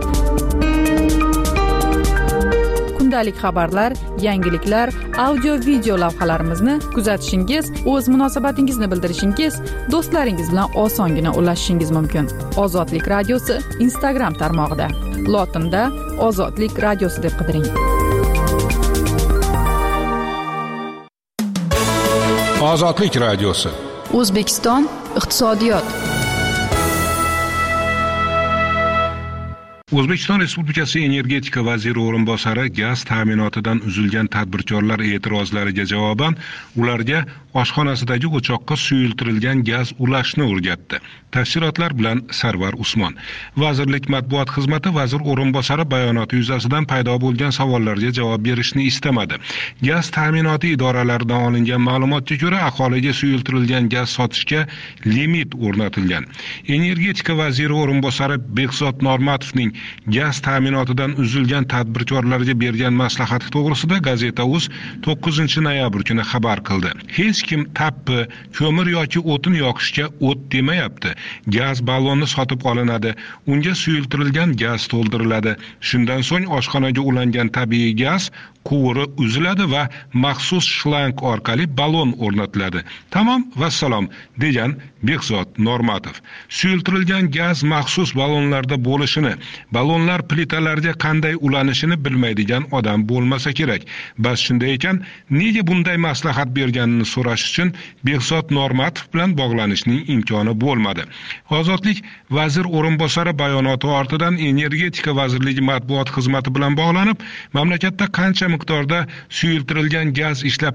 Kundalik xabarlar, yangiliklar, audio-video lavhalarimizni kuzatishingiz, o'z munosabatingizni bildirishingiz, do'stlaringiz bilan osongina ulashishingiz mumkin. Ozodlik radiosi Instagram tarmog'ida. Lotinda Ozodlik radiosi deb qidiring. Ozodlik radiosi. O'zbekiston iqtisodiyot. O'zbekiston Respublikasi energetika vaziri o'rinbosari gaz ta'minotidan uzilgan tadbirkorlar e'tirozlariga javoban ularga oshxonasidagi o'choqqa suyultirilgan gaz ulashni o'rgatdi. Tafsilotlar bilan Sarvar Usmon. Vazirlik matbuot xizmati vazir o'rinbosari bayonoti yuzasidan paydo bo'lgan savollarga javob berishni istamadi. Gaz ta'minoti idoralaridan olingan ma'lumotga ko'ra, aholiga suyultirilgan gaz sotishga limit o'rnatilgan. Energetika vaziri o'rinbosari Behzod Normatovning gaz ta'minotidan uzilgan tadbirkorlarga bergan maslahati to'g'risida Gazeta.uz 9-noyabr kuni xabar qildi. Hech kim tappi, ko'mir yoki o'tin yoqishga o't demayapti. Gaz balloni sotib olinadi, unga suyultirilgan gaz to'ldiriladi. Shundan so'ng oshxonaga ulangan tabiiy gaz quvuri uziladi va maxsus shlang orqali ballon o'rnatiladi. Tamom, vassalom, degan Behzod Normatov. Suyultirilgan gaz maxsus ballonlarda bo'lishini, ballonlar plitalariga qanday ulanishini bilmaydigan odam bo'lmasa kerak. Bas shunday ekan, nega bunday maslahat berganini so'rash uchun Behzod Normatov bilan bog'lanishning imkoni bo'lmadi. Ozodlik vazir o'rinbosari bayonoti ortidan Energetika vazirligi matbuot xizmati bilan bog'lanib, mamlakatda qancha miqdorda suyultirilgan gaz ishlab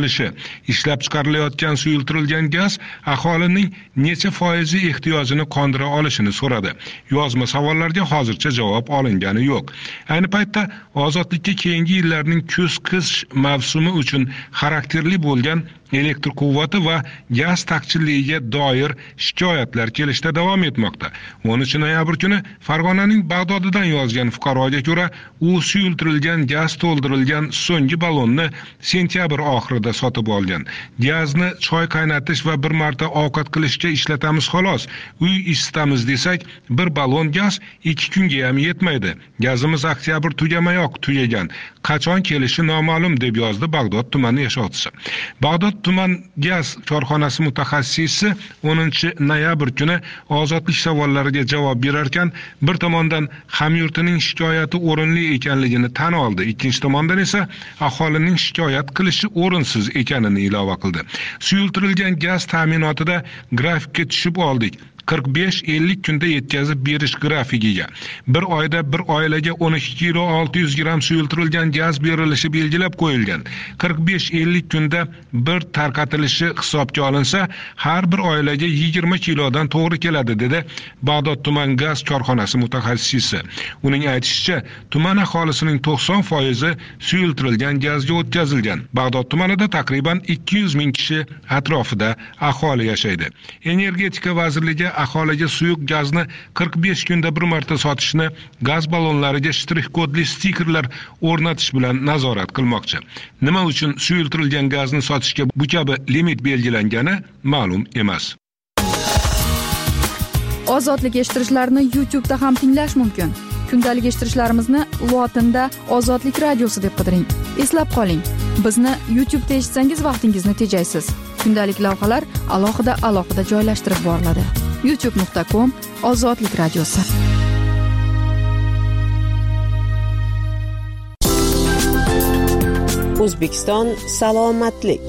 chiqarilayotgan suyultirilgan gaz aholining necha foizi ehtiyojini qondira olishini so'radi. Yozma savollarga hozircha javob olingani yo'q. Ayni paytda ozodlikka keyingi yillarning kuz-qish mavsumi uchun xarakterli bo'lgan elektr quvvati va gaz taqchilligiga doir shikoyatlar kelishda davom etmoqda. 13 noyabr kuni Farg'onaning Bag'dodidan yozgan fuqaroga ko'ra, u suyultirilgan gaz to'ldirilgan so'nggi ballonni sentyabr oxirida sotib olgan. Gazni choy qaynatish va bir marta ovqat qilishga ishlatamiz xolos. Uy isitamiz desak, bir ballon gaz 2 kunga ham yetmaydi. Gazimiz oktyabr tugamayoq tugagan. Qachon kelishi noma'lum deb yozdi Bag'dod tumani yashovchisi. Bag'dod tuman gaz korxonasi mutaxassisi 10 noyabr kuni ozodlik savollariga javob berar ekan, bir tomondan hamyurtining shikoyati o'rinli ekanligini tan oldi, ikkinchi tomondan esa aholining shikoyat qilishi o'rinsiz ekanini ilova qildi. Suyultirilgan gaz ta'minotida grafikka tushib oldik. 45-50 kunda yetkazib berish grafikiga. Bir oyda bir oilaga 12 kilo 600 gram suyultirilgan gaz berilishi belgilab qo'yilgan. 45-50 kunda bir tarqatilishi hisobga olinsa, har bir oilaga 20 kilodan to'g'ri keladi, dedi Bag'dod tuman gaz korxonasi mutaxassisi. Uning aytishicha, tuman aholisining 90% suyultirilgan gazga o'tkazilgan. Bag'dod tumanida taqriban 200 ming kishi atrofida aholi yashaydi. Energetika vazirligi aholiga suyuq gazni 45 kunda bir marta sotishni, gaz ballonlariga shtrix kodli stikerlar o'rnatish bilan nazorat qilmoqchi. Nima uchun suyultirilgan gazni sotishga bu kabi limit belgilangani ma'lum emas. Ozodlik eshittirishlarni YouTube'da ham tinglash mumkin. Kundalik eshittirishlarimizni lotinda Ozodlik radiosi deb qidiring. Eslab qoling, bizni YouTube'da eshitsangiz vaqtingizni tejaysiz. Kundalik lavhalar alohida joylashtirib boriladi. youtube.com/ozodlik radiosi. O'zbekiston salomatlik.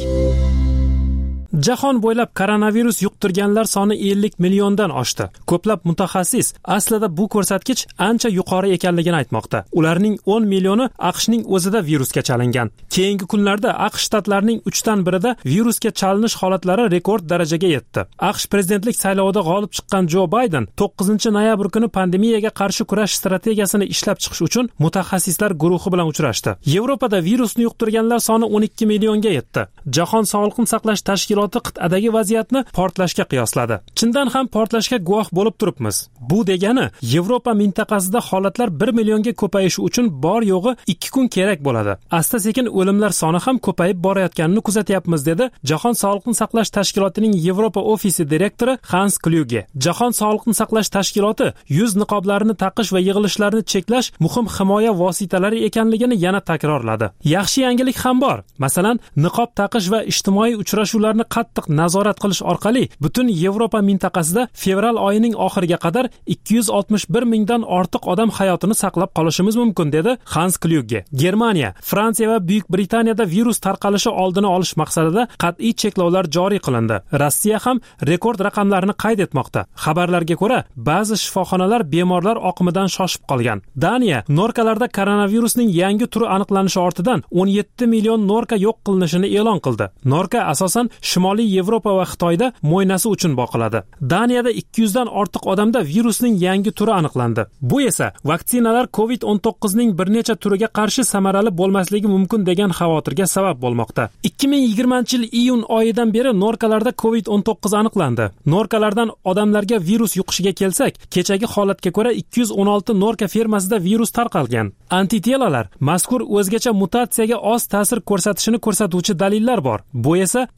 Jahon bo'ylab koronavirus yuqtirganlar soni 50 milliondan oshdi. Ko'plab mutaxassis aslida bu ko'rsatkich ancha yuqori ekanligini aytmoqda. Ularning 10 millioni AQShning o'zida virusga chalingan. Keyingi kunlarda AQSh shtatlarining 3dan birida virusga chalinish holatlari rekord darajaga yetdi. AQSh prezidentlik saylovida g'olib chiqqan Joe Biden 9 noyabr kuni pandemiyaga qarshi kurash strategiyasini ishlab chiqish uchun mutaxassislar guruhi bilan uchrashdi. Yevropada virusni yuqtirganlar soni 12 millionga yetdi. Jahon sog'liqni saqlash tashkiloti qit'adagi vaziyatni portlashga qiyosladi. Chindan ham portlashga guvoh bo'lib turibmiz. Bu degani Yevropa mintaqasida holatlar 1 millionga ko'payishi uchun bor yo'g'i 2 kun kerak bo'ladi. Asta-sekin o'limlar soni ham ko'payib borayotganini kuzatyapmiz, dedi Jahon sog'liqni saqlash tashkilotining Yevropa ofisi direktori Hans Kluge. Jahon sog'liqni saqlash tashkiloti yuz niqoblarini taqish va yig'ilishlarni cheklash muhim himoya vositalari ekanligini yana takrorladi. Yaxshi yangilik ham bor. Masalan, niqob taqish va ijtimoiy uchrashuvlarni qattiq nazorat qilish orqali butun Yevropa mintaqasida fevral oyining oxiriga qadar 261 mingdan ortiq odam hayotini saqlab qolishimiz mumkin, dedi Hans Kluge. Germaniya, Fransiya va Buyuk Britaniyada virus tarqalishi oldini olish maqsadida qat'iy cheklovlar joriy qilindi. Rossiya ham rekord raqamlarni qayd etmoqda. Xabarlarga ko'ra, ba'zi shifoxonalar bemorlar oqimidan shoshib qolgan. Daniya norkalarda koronavirusning yangi turi aniqlanishi ortidan 17 million norka yo'q qilinishini e'lon qildi. Norka asosan Shimoliy Yevropa va Xitoyda mo'ynasi uchun boqiladi. Daniyada 200 dan ortiq odamda virusning yangi turi aniqlandi. Bu esa vaksinalar COVID-19 ning bir necha turiga qarshi samarali bo'lmasligi mumkin degan xavotirga sabab bo'lmoqda. 2020-yil iyun oyidan beri norkalarda COVID-19 aniqlandi. Norkalardan odamlarga virus yuqishiga kelsak, kechagi holatga ko'ra 216 norka fermasida virus tarqalgan. Antitelalar mazkur o'zgacha mutatsiyaga oz ta'sir ko'rsatishini ko'rsatuvchi dalillar bor. Bu esa potensial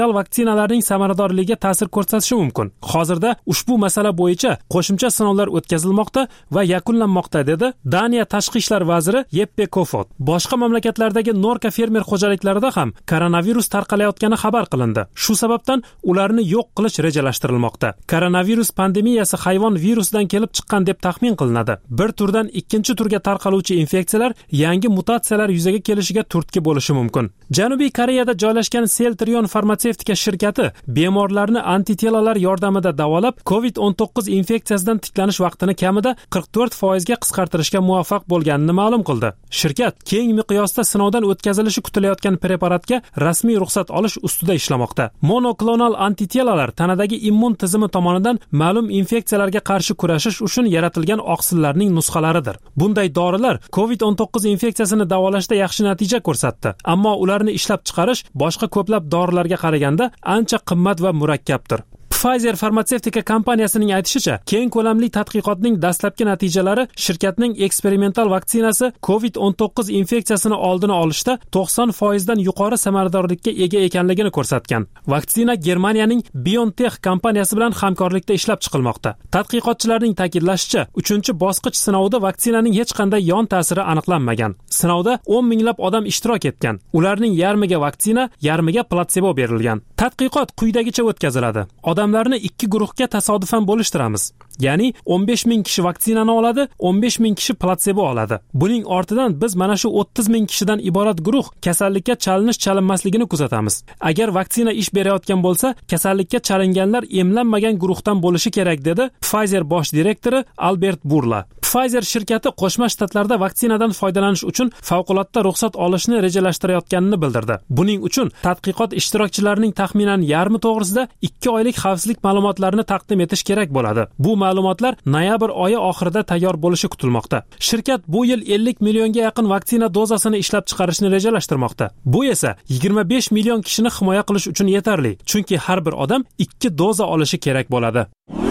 eksperimental vaksinalarning samaradorligiga ta'sir ko'rsatishi mumkin. Hozirda ushbu masala bo'yicha qo'shimcha sinovlar o'tkazilmoqda va yakunlanmoqda, dedi Daniya tashqi ishlar vaziri Jeppe Kofod. Boshqa mamlakatlardagi Norka fermer xo'jaliklarida ham koronavirus tarqalayotgani xabar qilindi. Shu sababdan ularni yo'q qilish rejalashtirilmoqda. Koronavirus pandemiyasi hayvon virusidan kelib chiqqan deb taxmin qilinadi. Bir turdan ikkinchi turga tarqaluvchi infeksiyalar yangi mutatsiyalar yuzaga kelishiga turtki bo'lishi mumkin. Janubiy Koreyada joylashgan Celltrion farmatsevtika shirkati bemorlarni antitelalar yordamida davolab, COVID-19 infeksiyasidan tiklanish vaqtini kamida 44% ga qisqartirishga muvaffaq bo'lganini ma'lum qildi. Shirkat keng miqyosda sinovdan o'tkazilishi kutilayotgan preparatga rasmiy ruxsat olish ustida ishlamoqda. Monoklonal antitelalar tanadagi immun tizimi tomonidan ma'lum infeksiyalarga qarshi kurashish uchun yaratilgan oqsillarning nusxalaridir. Bunday dorilar COVID-19 infeksiyasini davolashda yaxshi natija ko'rsatdi, ammo ularni ishlab chiqarish boshqa ko'plab dorilarga qaraganda ancha qimmat va murakkabdir. Pfizer farmatsevtika kompaniyasining aytishicha, keng ko'lamli tadqiqotning dastlabki natijalari shirkatning eksperimental vaksinasi COVID-19 infeksiyasini oldini olishda 90% dan yuqori samaradorlikka ega ekanligini ko'rsatgan. Vaksina Germaniyaning BioNTech kompaniyasi bilan hamkorlikda ishlab chiqilmoqda. Tadqiqotchilarning ta'kidlashicha, 3-bosqich sinovida vaksinaning hech qanday yon ta'siri aniqlanmagan. Sinovda 10 minglab odam ishtirok etgan. Ularning yarmiga vaksina, yarmiga platsebo berilgan. Tadqiqot quyidagicha o'tkaziladi. Odamlarni 2 guruhga tasodifan bo'lishtiramiz. Ya'ni 15 ming kishi vaksinani oladi, 15 ming kishi platsebo oladi. Buning ortidan biz mana shu 30 ming kishidan iborat guruh kasallikka chalinmasligini kuzatamiz. Agar vaksina ish berayotgan bo'lsa, kasallikka chalinganlar emlanmagan guruhdan bo'lishi kerak, dedi Pfizer bosh direktori Albert Burla. Pfizer shirkati Qo'shma Shtatlarda vaksinadan foydalanish uchun favqulodda ruxsat olishni rejalashtirayotganini bildirdi. Buning uchun tadqiqot ishtirokchilarining taxminan yarmi to'g'risida 2 oylik xavfsizlik ma'lumotlarini taqdim etish kerak bo'ladi. Bu ma'lumotlar noyabr oyi oxirida tayyor bo'lishi kutilmoqda. Shirkat bu yil 50 millionga yaqin vaksina dozasini ishlab chiqarishni rejalashtirmoqda. Bu esa 25 million kishini himoya qilish uchun yetarli, chunki har bir odam 2 doza olishi kerak bo'ladi.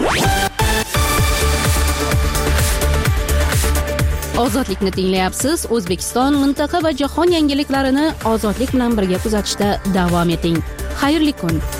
Ozodlikni tinglayapsiz. O'zbekiston, mintaqa va jahon yangiliklarini ozodlik bilan birga kuzatishda davom eting. Xayrli kun.